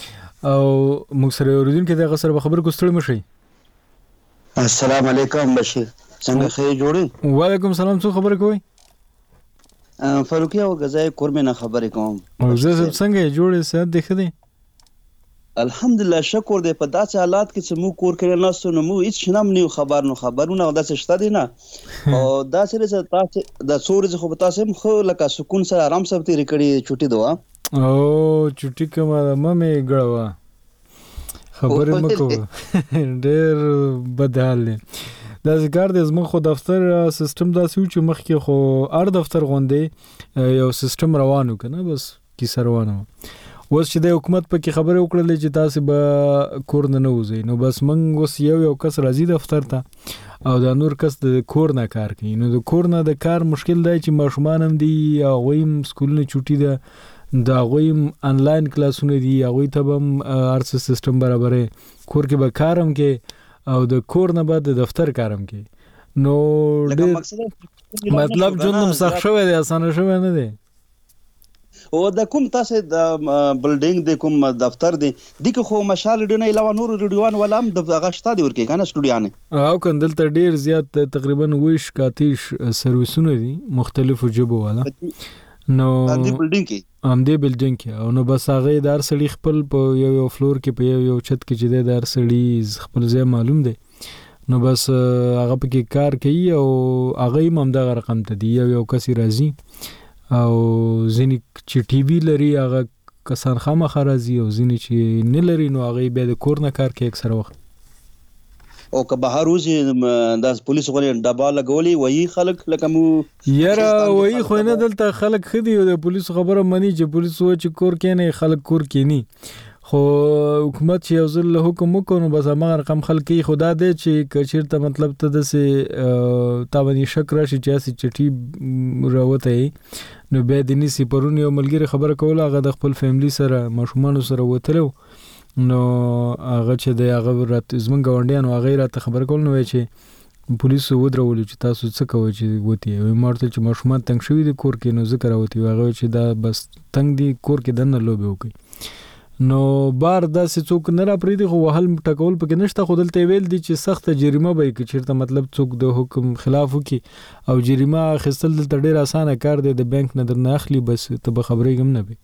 A: او موږ سره اوریدونکو ته غسر به خبر کوستړی مشي.
L: السلام علیکم بشیر څنګه خې جوړی؟
A: وعلیکم السلام څو خبر کوي؟
L: فاروقي او غزای کورمه نه خبرې کوم
A: او زه څنګه جوړې سات دی خدي
L: الحمدلله شکر دې په داسې حالات کې چې مو کور کې نه سونو مو هیڅ شنم نه خبر نو خبرونه داسې شته دي نه او داسې چې تاسو د سورج خو تاسو خو لکه سکون سره آرام سره تیر کړی چټي دوه
A: او چټي کومه مې غړوا خبرې مکو ډېر بدحال دی دا ذکر د زمو خو دفتر سیستم دا سوي چې مخکې خو ار دفتر غونډې یو سیستم روانو کنه بس کی روانو اوس چې د حکومت په کې خبره وکړلې چې تاسو به کور نه نوځي نو بس منګ اوس یو یو کس راځي دفتر ته او دا نور کس د کور نه کار کوي نو د کور نه د کار مشکل دی چې ماشومان هم دي او ویم سکول نه چوټي ده دا ویم انلاین کلاسونه دي هغه ته هم ارس سیستم برابرې کور کې به کارم کې او د کور نه بعد د دفتر کارم کې نو مطلب جنم سخت شوی دی اسانه شوی نه دی
L: او د کوم تاسو د بلډینګ د کوم دفتر دی د خو مشال ډنه علاوه نور ریډیوان ولام د غشتا دی ورکه کنه سټوډیو
A: او کندل ته ډیر زیات تقریبا ویش کاتیش سرویسونه دي مختلفو جبو والا نو
L: د بلډینګ کې
A: ام دې بلډینګ کې او نو بس هغه دار سړی خپل په یو یو فلور کې په یو یو چت کې چې د دار سړی خپل ځای معلوم دی نو بس هغه په کې کار کوي او هغه هم دغه رقم ته دی یو یو کسي راځي او ځینې چې ټي وی لري هغه کسان خامخا راځي او ځینې چې نه لري نو هغه به د کور نه کار کوي اکثر وخت
L: او که بهر وځي د پولیسو غوړي ډبا لګولي وایي خلک لکه مو
A: یاره وایي خو نه دلته خلک خدي او د پولیسو خبره مني چې پولیسو چې کور کې نه خلک کور کې نه خو حکومت چې یو ځل حکم وکړو بس هغه رقم خلک خدا دې چې کچیرته مطلب ته د سه تاوني شک راشي چې اسی چټي راوته نو به د نسی پرونی یو ملګری خبره کوله هغه د خپل فیملی سره ماشومان سره وتلو نو هغه چې د هغه رات زمون غونډیان او غیره ته خبر کول نو چې پولیسو ودرول چې تاسو څه کوي چې وتی وي مارته چې ماشومان تنگ شوی د کور کې نو ذکر اوتی هغه چې دا بس تنگ دی کور کې دنه لوبي وکي نو بار داسې څوک نه را پریدي خو وهل ټکول پکې نشته خو دلته ویل دي چې سخت جریمه به کې چیرته مطلب څوک د حکم خلاف وکي او جریمه خستل دلته ډیر اسانه کار دی د بانک نه درنه اخلي بس ته به خبرې هم نه وي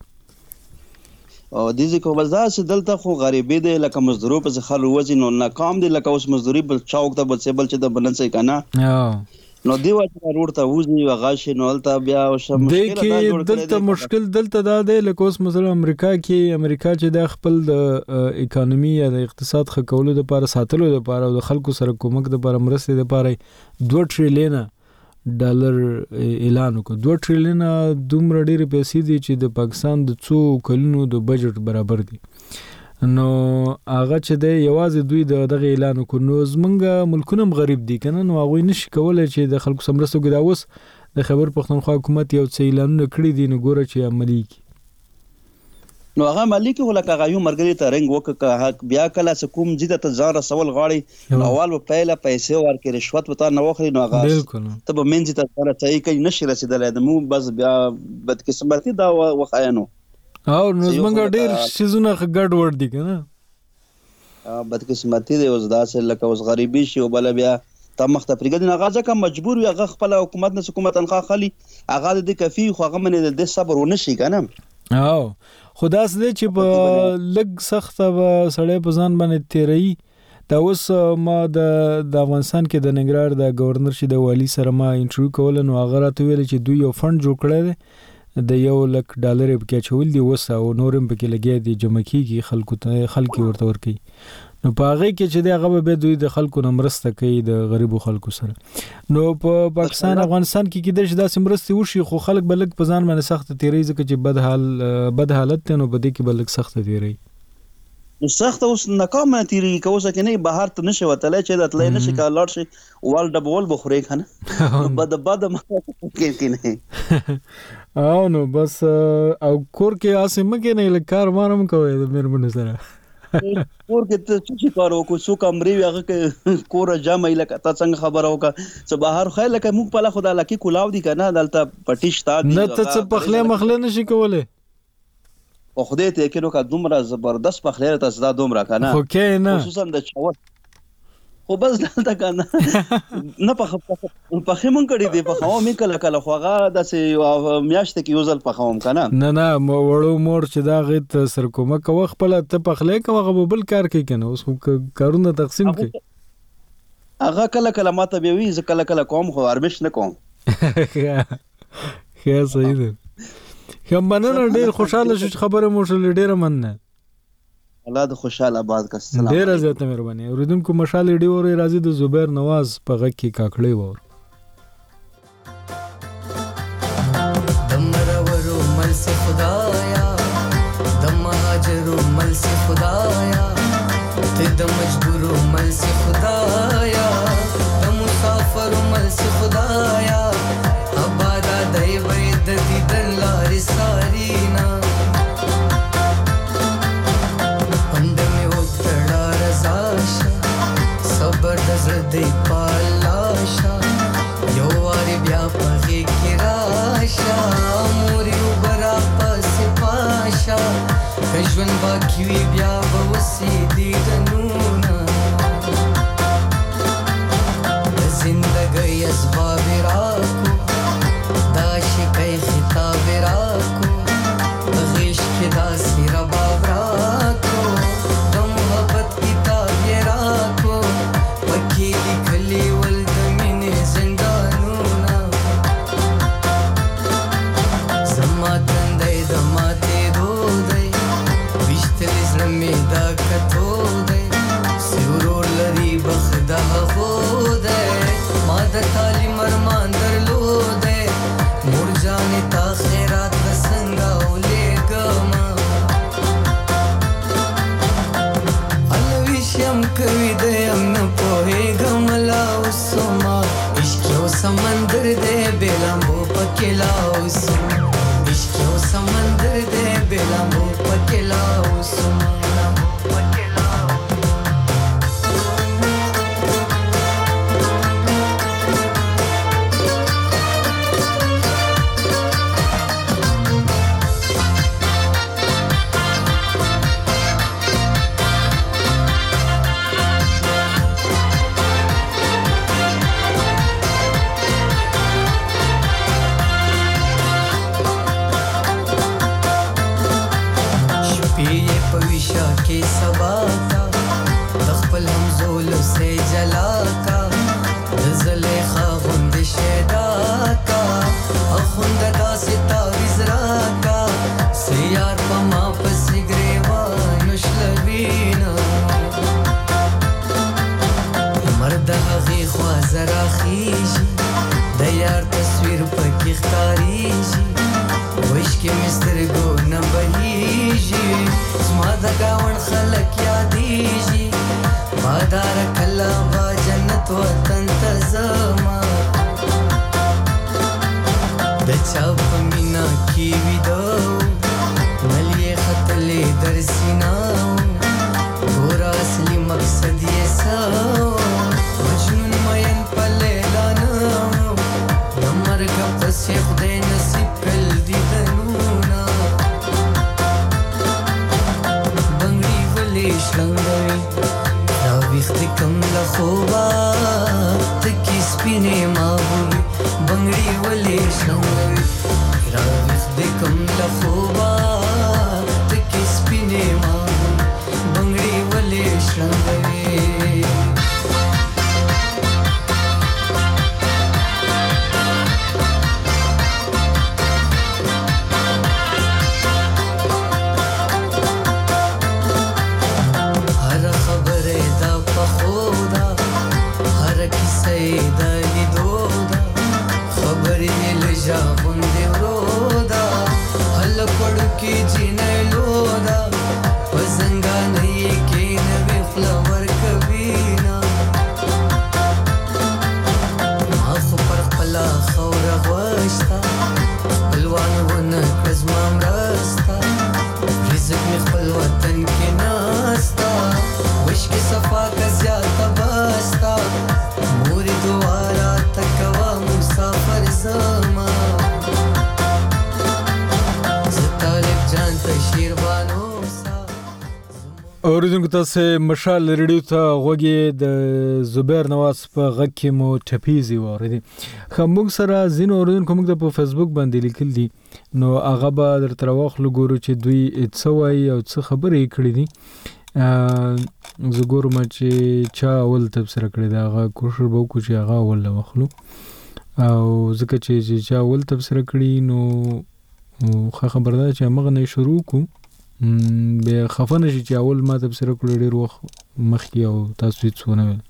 L: او د دې کوم ځای چې دلته خو غریبي دی لکه مزدورو په خل وځي نو ناکام دی لکه اوس مزدوري بل چاوک ته بل څه بل چې د بلنسي کنه نو دی وځي روډ ته وځي وغاشي نو الته بیا او شم
A: مشکل دا جوړ کړی دلته مشکل دلته دا دی لکه اوس مثلا امریکا کې امریکا چې د خپل د اکانومي یا د اقتصاد ښه کولو لپاره ساتلو لپاره او د خلکو سره کومک لپاره مرستې لپاره دوه ټریلیونه ډالر اعلان وکړ دوه ټریلیونه دومره ډېرې پیسې دي چې د پاکستان د څو کلونو د بجټ برابر دي نو هغه چې د یوازې دوی د دغه اعلان وکړ نو زمونږ ملکونه هم غریب دي کنه نو هغه نشي کولای چې د خلکو سمرستو کې دا اوس د خبر پښتونخوا حکومت یو څه اعلانونه کړی دي نو ګوره چې عملي کی
L: نو هغه مالک ولکه هغه یو مرګري ته رنګ وکړه بیا کله کوم جده ته ځان رسول غاړي نو اول په پهله پیسې ورکړي رشوت وته نه وخري نو هغه
A: بالکل
L: ته به منځ ته سره صحیح کوي نشي رسیدلای د مو بس بیا بدقسمتي دا وخاینو
A: او نو زمونږ ډیر سيزونه ګډ ور دي کنه
L: بدقسمتي دی اوس داسې لکه اوس غریبي شي او بل بیا ته مخ ته پرګد نه غاځه کوم مجبور وي هغه خپل حکومت نه حکومت تنخواه خالي هغه د کفي خو هغه من د صبر ونشي کنه
A: او خدا سره چې په لګ سخت به سړی په ځان باندې تیری دا اوس ما د د افغانستان کې د ننګرهار د گورنر شي د والی سره ما انټرویو کول نو هغه راته ویل چې دوی یو فند جوړ کړی دی د یو لک ډالر په کې چول دی وسه او نورم په کې لګیا دی جمع کیږي خلکو ته خلک ورته ورکي نو په هغه کې چې د هغه به دوی د خلکو نمرسته کوي د غریبو خلکو سره نو په پاکستان افغانستان کې کې د داسې مرستې وشي خو خلک بلک په ځان باندې سخت تیری ځکه چې بد حال بد حالت نو بده کې بلک سخت تیری
L: نو سخت اوس ناکام تیری کوسه کې نه بهر ته نشي وتلای چې د تلای نشي کار شي وال ډبول بخوري کنه بد بد کې کې
A: نه او نو بس او کور کې اسمه کې نه لکار مارم کوي د مېرمن سره
L: کور کې ته چې کار وکړو څو کمرې هغه کور جامه لکه تا څنګه خبر وکړه چې بهر خو لکه موږ په خدا لکه کولاو دي کنه دلته پټی شتا دي
A: نه ته څه پخله مخله نشي کوله
L: او خدای ته کېنو کا دومره زبردست پخله ته زدا دومره کنه
A: خو کې نه
L: خصوصا د چاوت خو بس دلته کنه نه په په خمن کړي دی په خو مې کله کله خوغه داسې میاشت کې یو ځل په خوم کنه
A: نه نه وړو مور چې دا غیت سر کومه کوه خپل ته په خلې کوه بل کار کوي کنه اوس کارونه تقسیم کوي
L: هغه کله کله ماته به وی ز کله کله کوم خو ارمش نه کوم
A: خیر صحیح ده هم مننه ډیر خوشاله شو خبره مو شو ډیر مننه
L: الله د خوشاله آباد کا سلام
A: ډیر زیاته مهرباني اوریدونکو مشال ډی اور راضی د زبیر نواز په غږ کې کاکړې وور
M: دمرورو مل سے خدایا د مهاجرو مل سے خدایا ته د مجبورو مل سے خدایا د مسافرو مل سے خدایا آباد دای وې د دیدن لارې سارینا صبر د زړه پالاشا یو واری بیا پغې کې راشا موري وبرا پس پاشا ژوند باقي وی بیا وسی دي دنونه زندګي اسباب راکو دا شي خطاب راکو غیش کې دا سیر باب راکو د محبت کتاب راکو کلی ول د مینې زندانونه زما تندې د ماته دودې وشتل زړه مې دا کتو دې سورور لري بخدا خو دې ما د تعلیم ارمان درلودې مور جانې تا خیرات څنګه ولې ګما الویشم کوي دې ام نه پوهېږم لا اوسما عشق یو سمندر دې بې لامبو پکې لا اوسما عشق یو سمندر دې بې لامبو پکې لا اوسما سباتا تخپل همزول سے جلا کا زلیخا غند شیدا کا اخوند دا ستا وزرا کا سیار پما پس گریوان شلوینا مرد حقی خوازرا خیجی دیار تصویر پکی اختاریجی وشکی مسترگو نبهیجی زما د گاون خلک یادیږي بادار کلا با جنت وطن ته زما د چا په مینا کې ویدو ملي خطلې در سینا ګور اصلي مقصد یې سو مجنون مین په لیلا نو د مرګ پس خدای نصیب کړل دي دنونه شلنګوي دا وخت کم له خوبا تکي سپینې ما وې بنگړي ولې شلنګوي دا وخت کم له خوبا تکي سپینې ما
A: اوریدونکو تاسو مشال ریډیو ته غوږی د زبیر نواز په غږ کې مو ټپیزي وریدي. خموږ سره زین اوریدونکو موږ په فیسبوک باندې لیکل دي نو هغه به در تر واخلو ګورو چې دوی څه وایي او څه خبرې کړې دي. زه ګورم چې چا اول تبصره کړې ده هغه کوشش به وکړو چې هغه اول واخلو او ځکه چې چا اول تبصره کړي نو خو خبر ده چې موږ نه شروع کوو به خفنه شي چې اول ما تبصره کړو ډیر وخت مخکې او تاسو هیڅ ونه ویل.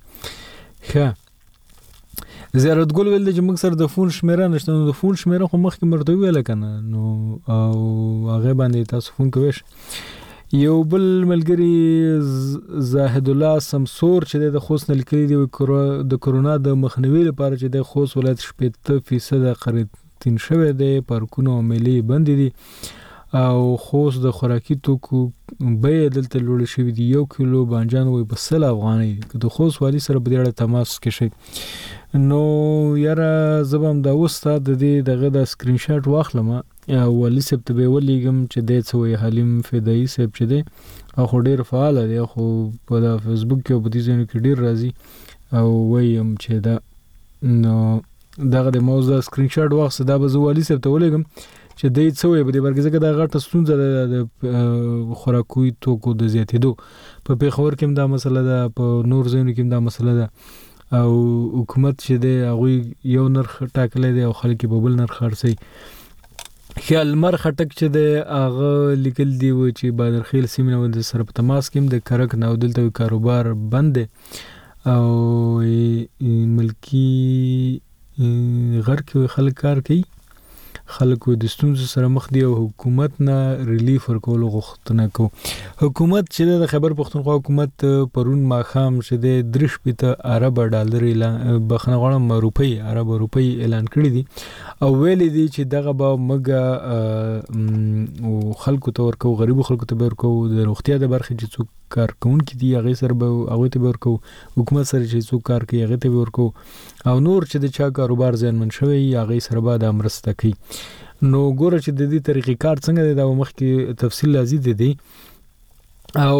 A: ښه زیارت ګل ویل چې موږ سره د فون شمیره نشته نو د فون شمیره خو مخکې مرته ویل کنه نو او هغه باندې تاسو فون کوئ. یو بل ملګری زاهد الله سمسور چې د خوست نه لیکلي دی د کرونا د مخنیوي لپاره چې د خوست ولایت شپږ فیصد قرنطین شوی دی پارکونه او میلې بند دي او خوست د خوراکي توکو بیه دلته لوړ شوی دی. یو کیلو بانجان وای په سل افغانۍ که د خوست والی سره په دې اړه تماس کې شي نو یاره زبم دا وستا د دې دغه د سکرین شاټ واخلم او والی سپ ته به ولېګم چې د څه وی حلیم فدایي سپ چې دی خو ډیر فعال دی خو په د فیسبوک کې په دې ځای کې ډیر راځي او وایم چې دا نو دغه د موضوع سکرین شاټ واخصه دا به والی سپ ته ولېګم چې دې څه وي په دې برګه کې دا غټه ستونزه د خوراکوي توکو د زیاتېدو په پیښور کې دا مسله ده په نور ځایونو کې دا مسله ده او حکومت چې دی هغه یو نرخ ټاکلی دی او خلک په بل نرخ خرڅي. خیال مر خټک چې دی هغه لیکل دی و چې بادرخیل سیمه ول سره په تماس کې د کرک نو دلته کاروبار بند دی او ملکی غر کې خلک کار کوي خلکو د ستونزو سره مخ دي او حکومت نه ریلیف ورکول غوښتنه کو. حکومت چې د خبر پښتونخوا حکومت پرون ماخام چې د درش پته عرب ډالر اعلان بخنه غواړم روپی عرب روپی اعلان کړی دي او ویل دي چې دغه به مګه او خلکو ته ورکو غریب خلکو ته ورکو د روغتیا د برخې چې څوک کار کوونکي دي هغه سره به هغه ته ورکو حکومت سره چې څوک کار کوي هغه ته ورکو او نور چې د چا کاروبار ځین منشوي هغه سره به د امرسته کوي. نو ګوره چې د دې طریقې کار څنګه دی دا مخکې تفصیل لازم دی او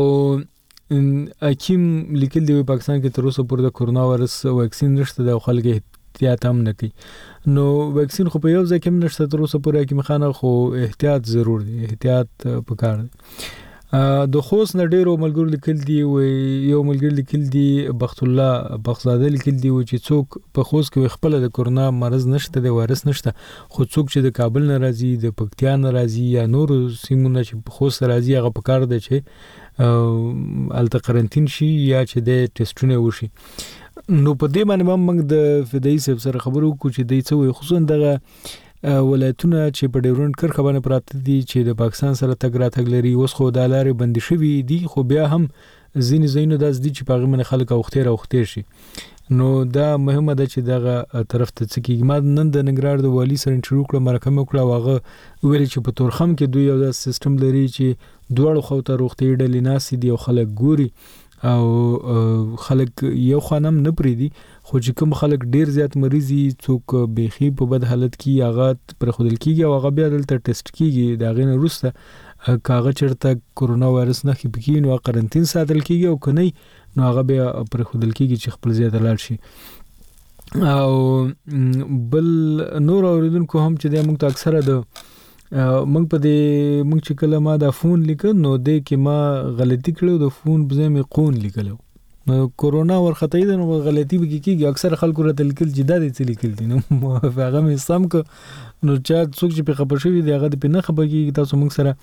A: حکیم لیکل دی پاکستان کې تر اوسه پورې د کرونا وایرس واکسین نشته د خلک احتیاط هم نه کوي نو واکسین خو په یو ځای کې نشته تر اوسه پورې حکیم خانه خو احتیاط ضرور دی احتیاط پکار دی. د خوست نه ډیرو ملګرو لیکل دی او یو ملګری لیکل دی بخت الله بخزاده لیکل دی چې څوک په خوست کې خپل د کرونا مرض نشته د وایرس نشته خو څوک چې د کابل نه راځي د پکتیا نه راځي یا نور سیمونه چې په خوست راځي هغه په کار دی چې الته قرنطین شي یا چې د ټیسټونه وشي. نو په دې باندې موږ د فدایي سره خبرو کو چې د څه وي خصوصا دغه ولایتونه چې په ډیورنډ کرښه باندې پراته دي چې د پاکستان سره تګ راتګ لري اوس خو د لارې بندي شوي دي خو بیا هم ځینې ځایونه داسې دي چې په هغې باندې خلک اوختې راوختې شي نو دا مهمه ده چې دغه طرف ته څه کېږي. ما نن د ننګرهار د والي سره انټرویو کړه مرکه مې وکړه او هغه وویل چې په تورخم کې دوی یو داسې سیسټم لري چې دواړو خواو ته روغتیایي ډلې ناستې دي او خلک ګوري او خلک یو خانم نه پریدي خو چې کوم خلک ډیر زیات مریضي څوک بيخي په بد حالت کې هغه پر خودل کیږي او هغه بیا دلته ټیسټ کیږي دا غینه وروسته کاغه چرته کرونا وایرس نه خپګي نو قرنطین ساتل کیږي او کني نو هغه بیا پر خودل کیږي چې خپل زیات لاړ شي. او بل نور اوریدونکو هم چې د موږ ته اکثره د موږ په دې موږ چې کله ما دا فون لیکل نو د کې ما غلطي کړو د فون په ځای مې قون لیکلو نو کرونا ورخطې ده نو غلطي به کیږي اکثر خلکو راته لیکل جدا دي څه لیکل دي نو هغه مې سم ک نو چا څوک چې په خبر شوی دی هغه په نه خبر کیږي تاسو موږ سره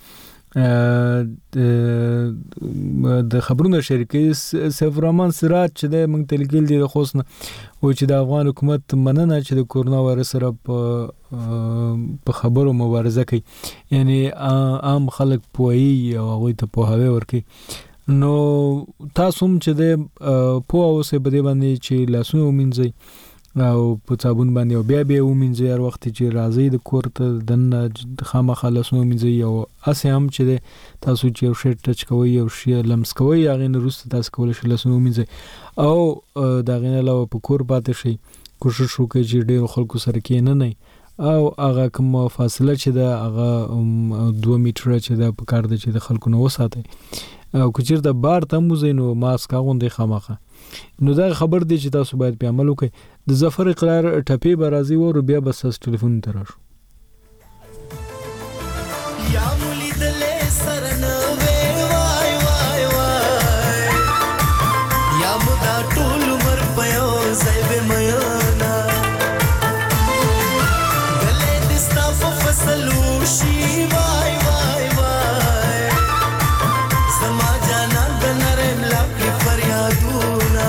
A: د خبرونو شریکې سفرمان سراج چې د موږ تلګل دي د خوسنه او چې د افغان حکومت مننه چې د کرونا وایرس سره په خبرو مبارزه کوي یعنی عام خلک پوهي او هغه ته پوهاوی ورکي. نو تاسو هم چې د پوه اوسه بده باندې چې لاسونه ومنځي او په صابون باندې او بیا بیا ومنځي هر وخت چې راځي د کور ته دنه خامخا لاسونه ومنځي او اسه هم چې تاسو چې یو شی ټچ کوئ او شی لمس کوئ هغه نه روسته تاسو کول شي لاسونه ومنځي او دا غنه له په کور پاتې شي کوشش وکړئ چې ډیر خلکو سره کې نه نه او هغه کوم فاصله چې دا هغه دوه میټر چې دا په کار دی چې د خلکو نه وساتي او که چیرته بار ته مو زینو ماسک اغوندې خامخه. نو دا خبر دی چې تاسو باید په عمل وکړئ. د ظفر اقرار ټپې به راځي ورو بیا به تاسو ټلیفون ته راشو.
F: یا مولي دلې سرنه وای وای وای یا مدا ټول مر پيو زایب میانا دلې دستا فصلو شي وای وای وای سما جانا دنرم لاکي فریادونا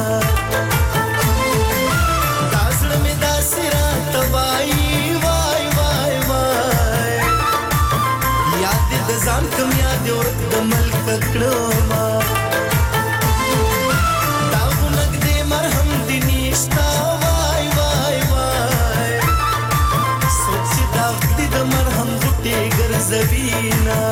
F: داسړ می داسرا توای وای وای وای یاد د ځان کوم یاد ورک د ملک کړو ما دا ونګ دې مرهم دې نشتا وای وای وای سوچ دا دې د مرهم غټي ګرځوینا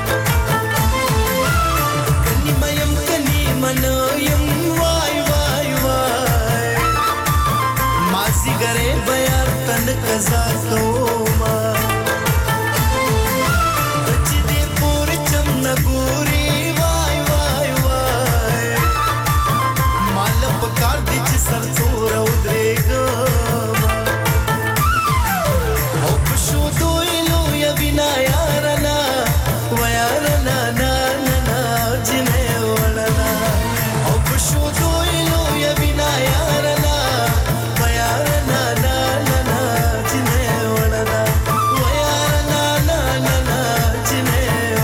F: کني مېم کني منویم وای وای وای ماسي ګره بیا تن قزا کوما نګوري وای وای وای مال په کار دي چې سر څور او درېګا او په شو دوی نو یا بنا یارنا و یارنا نا نا نا جنې ولنا او په شو دوی نو یا بنا یارنا و یارنا نا نا نا جنې ولنا و یارنا نا نا نا جنې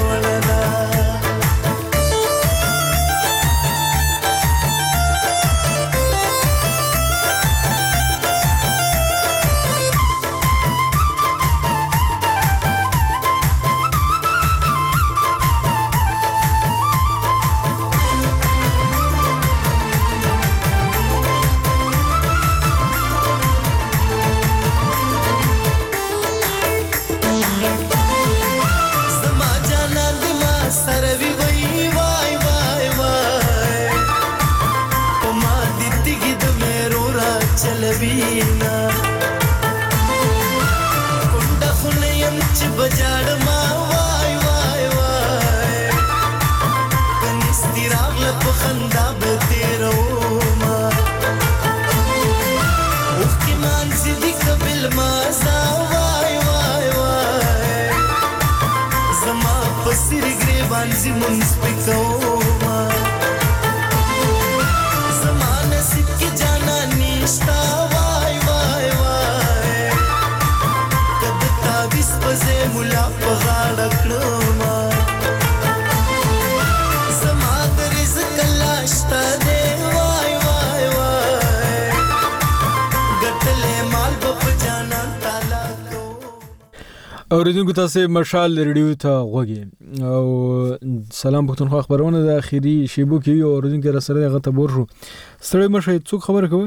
F: چلوینا کونډه خونه يم چې بجاړ ما وای وای وای کنيستي راغله په خندا به تیرو ما اوخ کې مانځي دي قبل ما زا وای وای وای زما په سر ګریوان زی مونږ پکو ما زما نصیب کې جانا نشتا وای وای وای کد تاویس پزې مولا په غاړه کړما زما د رزق الله شتا دې وای وای وای ګټلې مال په جانا تعالی کو.
A: اوریدونکو تاسو مشال ریډیو ته غوږی او سلام پښتونخوا خبرونه د اخیری شیبو کې یو اوریدونکو را سره غته بور شو. ستړي مشه څوک خبره کوي؟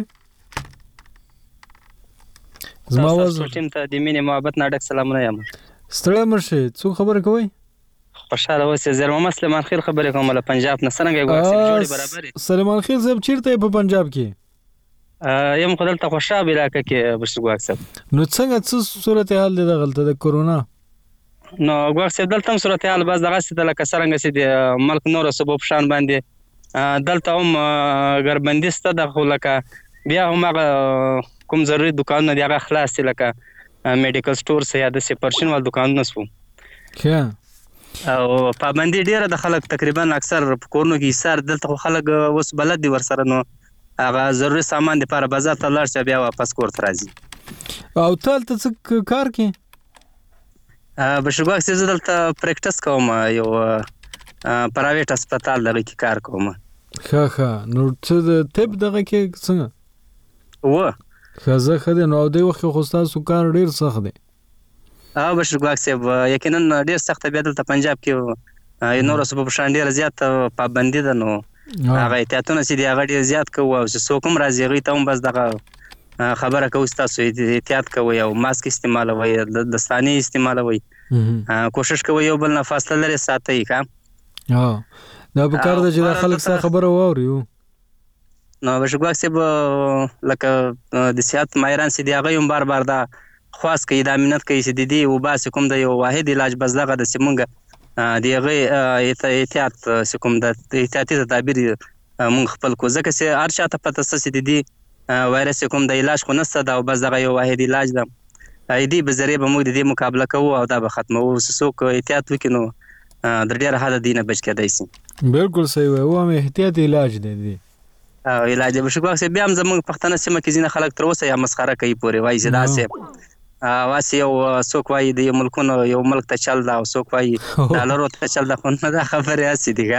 A: زما واز
N: ټیم ته د مینې محبت ناډک سلامونه یم.
A: ستړي مشه څوک خبره کوي؟
N: خوشاله اوسې زر محمد سلیمان خیل خبره کوم له پنجاب نه څنګه غواړئ جوړي برابر.
A: سلیمان خیل زب چیرته په پنجاب کې؟
N: یم خدای ته خوشاله علاقه کې بشر واکسب.
A: نو څنګه څه صورتحال دی د غلطه د کورونا؟
N: نو واکسب دلته هم صورتحال بس دغه ست لکه څنګه سي د ملک نور سبب شان باندې دلته هم ګربندسته د خلکه بیا هم کوم ضروري دکان نه دی هغه خلاص دي لکه میډیکل سٹور سه یا د سپرشن ول دکان نسو
A: ښه
N: او پابندي ډیره د خلک تقریبا اکثر په کورونو کې سر دلته خلک اوس بلد دي ورسره نو هغه ضروري سامان د لپاره بازار ته لاړ شي بیا واپس کور ته راځي.
A: او تل ته کار کې
N: بشرګو اکسیز دلته پریکټس کوم یو پرایویټ هسپتال دغه کې کار کوم.
A: ښه ښه نو څه د طب دغه کې څنګه
N: و
A: خزه خده نو د وخت خو تاسو کار ډیر سخت دی.
N: اه بشرګو اکسیب یقینا ډیر سخت بیا دلته پنجاب کې نور څه په شان ډیر زیات پابندي ده نو هغه احتیاطونه چې دی هغه ډیر زیات کوو او چې څوک هم راځي غي ته هم بس دغه خبره کوي تاسو احتیاط کوئ او ماسک استعمالوئ دستانه استعمالوئ کوشش کوئ یو بل نه فاصله لري ساتئ کا
A: ها دا به کار د چې خلک څخه خبره واوري
N: نو بشګو اکسب لکه د سیاحت مایران سي دی هغه هم بار بار دا خاص کوي د امنیت کوي چې د دې او باس کوم د یو واحد علاج بس دغه د سیمونګه دغه احتیاط کوم د احتیاطي تدابیر مونږ خپل کو ځکه چې هر چاته پته ست دي وایرس کوم د علاج خو نشته دا بس دغه یو واحد علاج ده ایدي به ذریعہ به موږ د دې مقابله کوو او دا به ختمو څوک احتیاط وکړي نو د ډېر حد دینه بچ کېدای شي.
A: بالکل صحیح وای او هم احتیاط علاج دی
N: او علاج به شکو چې بیا هم زموږ پښتنه سیمه کې ځینې خلک تر اوسه یا مسخره کوي پورې وایي چې داسې واسه یو څوک وایي د ملکونو یو ملک ته چل دا او څوک وایي ډالرو ته چل دا خو نه دا خبره اسی دیګه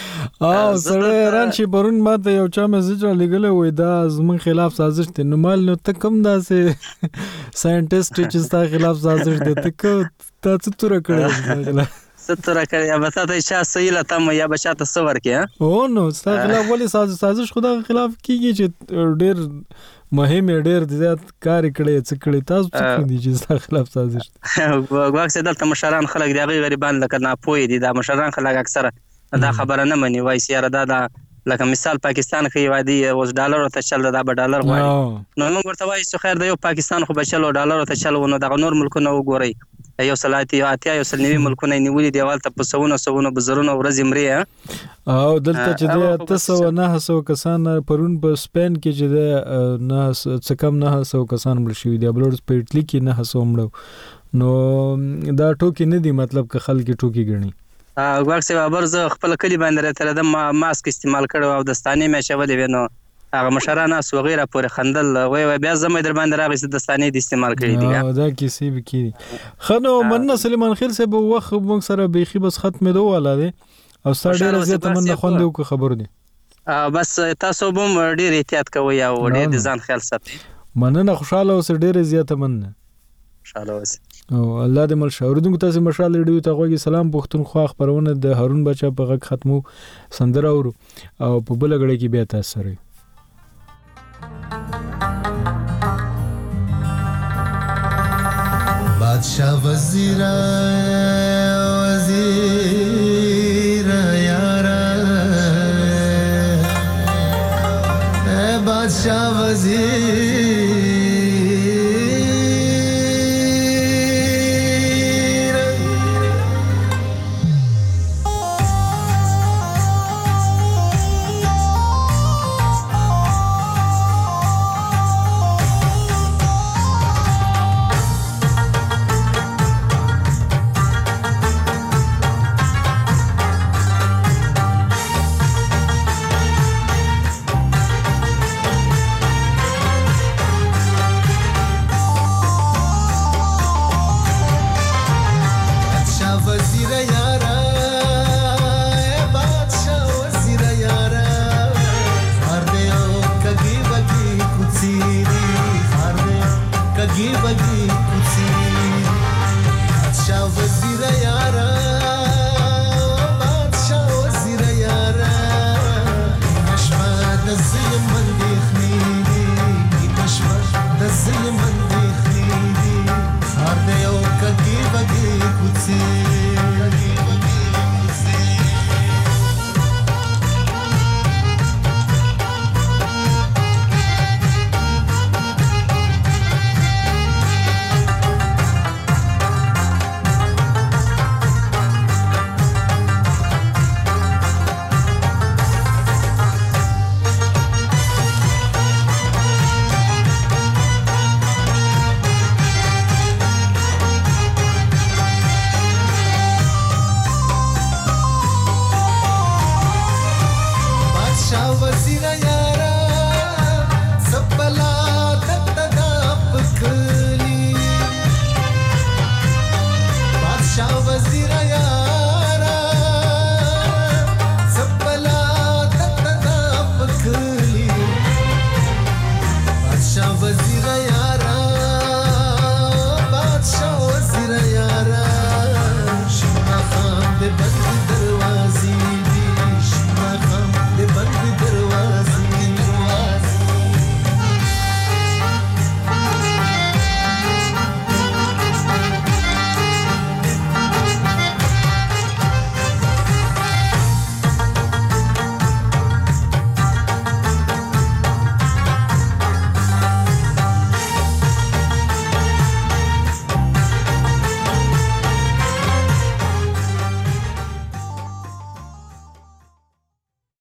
A: او سره ران شي پرون ماته یو چا میسج لګل وای دا زمون خلاف سازش دی نو مال نو ته کوم داسې ساينټیسټ چې ستا خلاف سازش دی ته تاسو تور کړی
N: ستوره کړی یا به تاسو شاه سیله تم یا به شاته سور کې
A: او نو ستا خلاف ولې سازش سازش خدا خلاف کیږي چې ډېر مهم ډېر زیات کار کړی څه کړی تاسو څه دي چې ستا خلاف سازش
N: واکسه دلته مشران خلک دی هغه غریبان لکه نه پوي دي دا مشران خلک اکثره دا خبره نه مني وایي سیاره دا دا لکه مثال پاکستان کې وادي اوس ډالر ته چل دا به ډالر غواړي نو موږ ورته وایي چې خیر دا یو پاکستان خو بچلو ډالر ته چلو نو دا نور ملکونه وګوري یو سلاتی اتیا یو سل نیوي ملکونه نیولې دیوال ته په سونو سونو بزرونو ورځ مري
A: او دلته چې تاسو نه سو کسان پرون په سپین کې چې نه څه کم نه سو کسان مړ شوی دی بلډ سپیټلی کې نه سو مړ نو دا ټوکی نه دی مطلب که خلک ټوکی غني
N: واکسه خبر ز خپل کلی باندې تر د ماسک استعمال کړو او دستانه مې شولې ونه هغه مشرانه سو غیره پورې خندل وای وای بیا زمې در باندې راغی دستانه د استعمال کړی دی
A: دا کیسې به کی خنو من سلیمان خیل سے به وخت موږ سره بيخي بس ختمه دوه ولا دی او سړی ډېر زیات من خوندو کو خبر دی
N: بس تاسو به ډېر احتیاط کوئ او ډېر د ځان خیال ساتئ
A: مننه خوشاله اوس ډېر زیات مننه
N: خوشاله اوس
A: او الله دې مل شاوردونکو تاسو مشال ریډیو ته غوږی سلام پښتونخوا خبرونه د هارون بچا په غږ ختمو سندره ورو او په بل غړي کې بیا تاسو سره
F: बादशाह वजीरा वजीर यारा ए बादशाह वजीर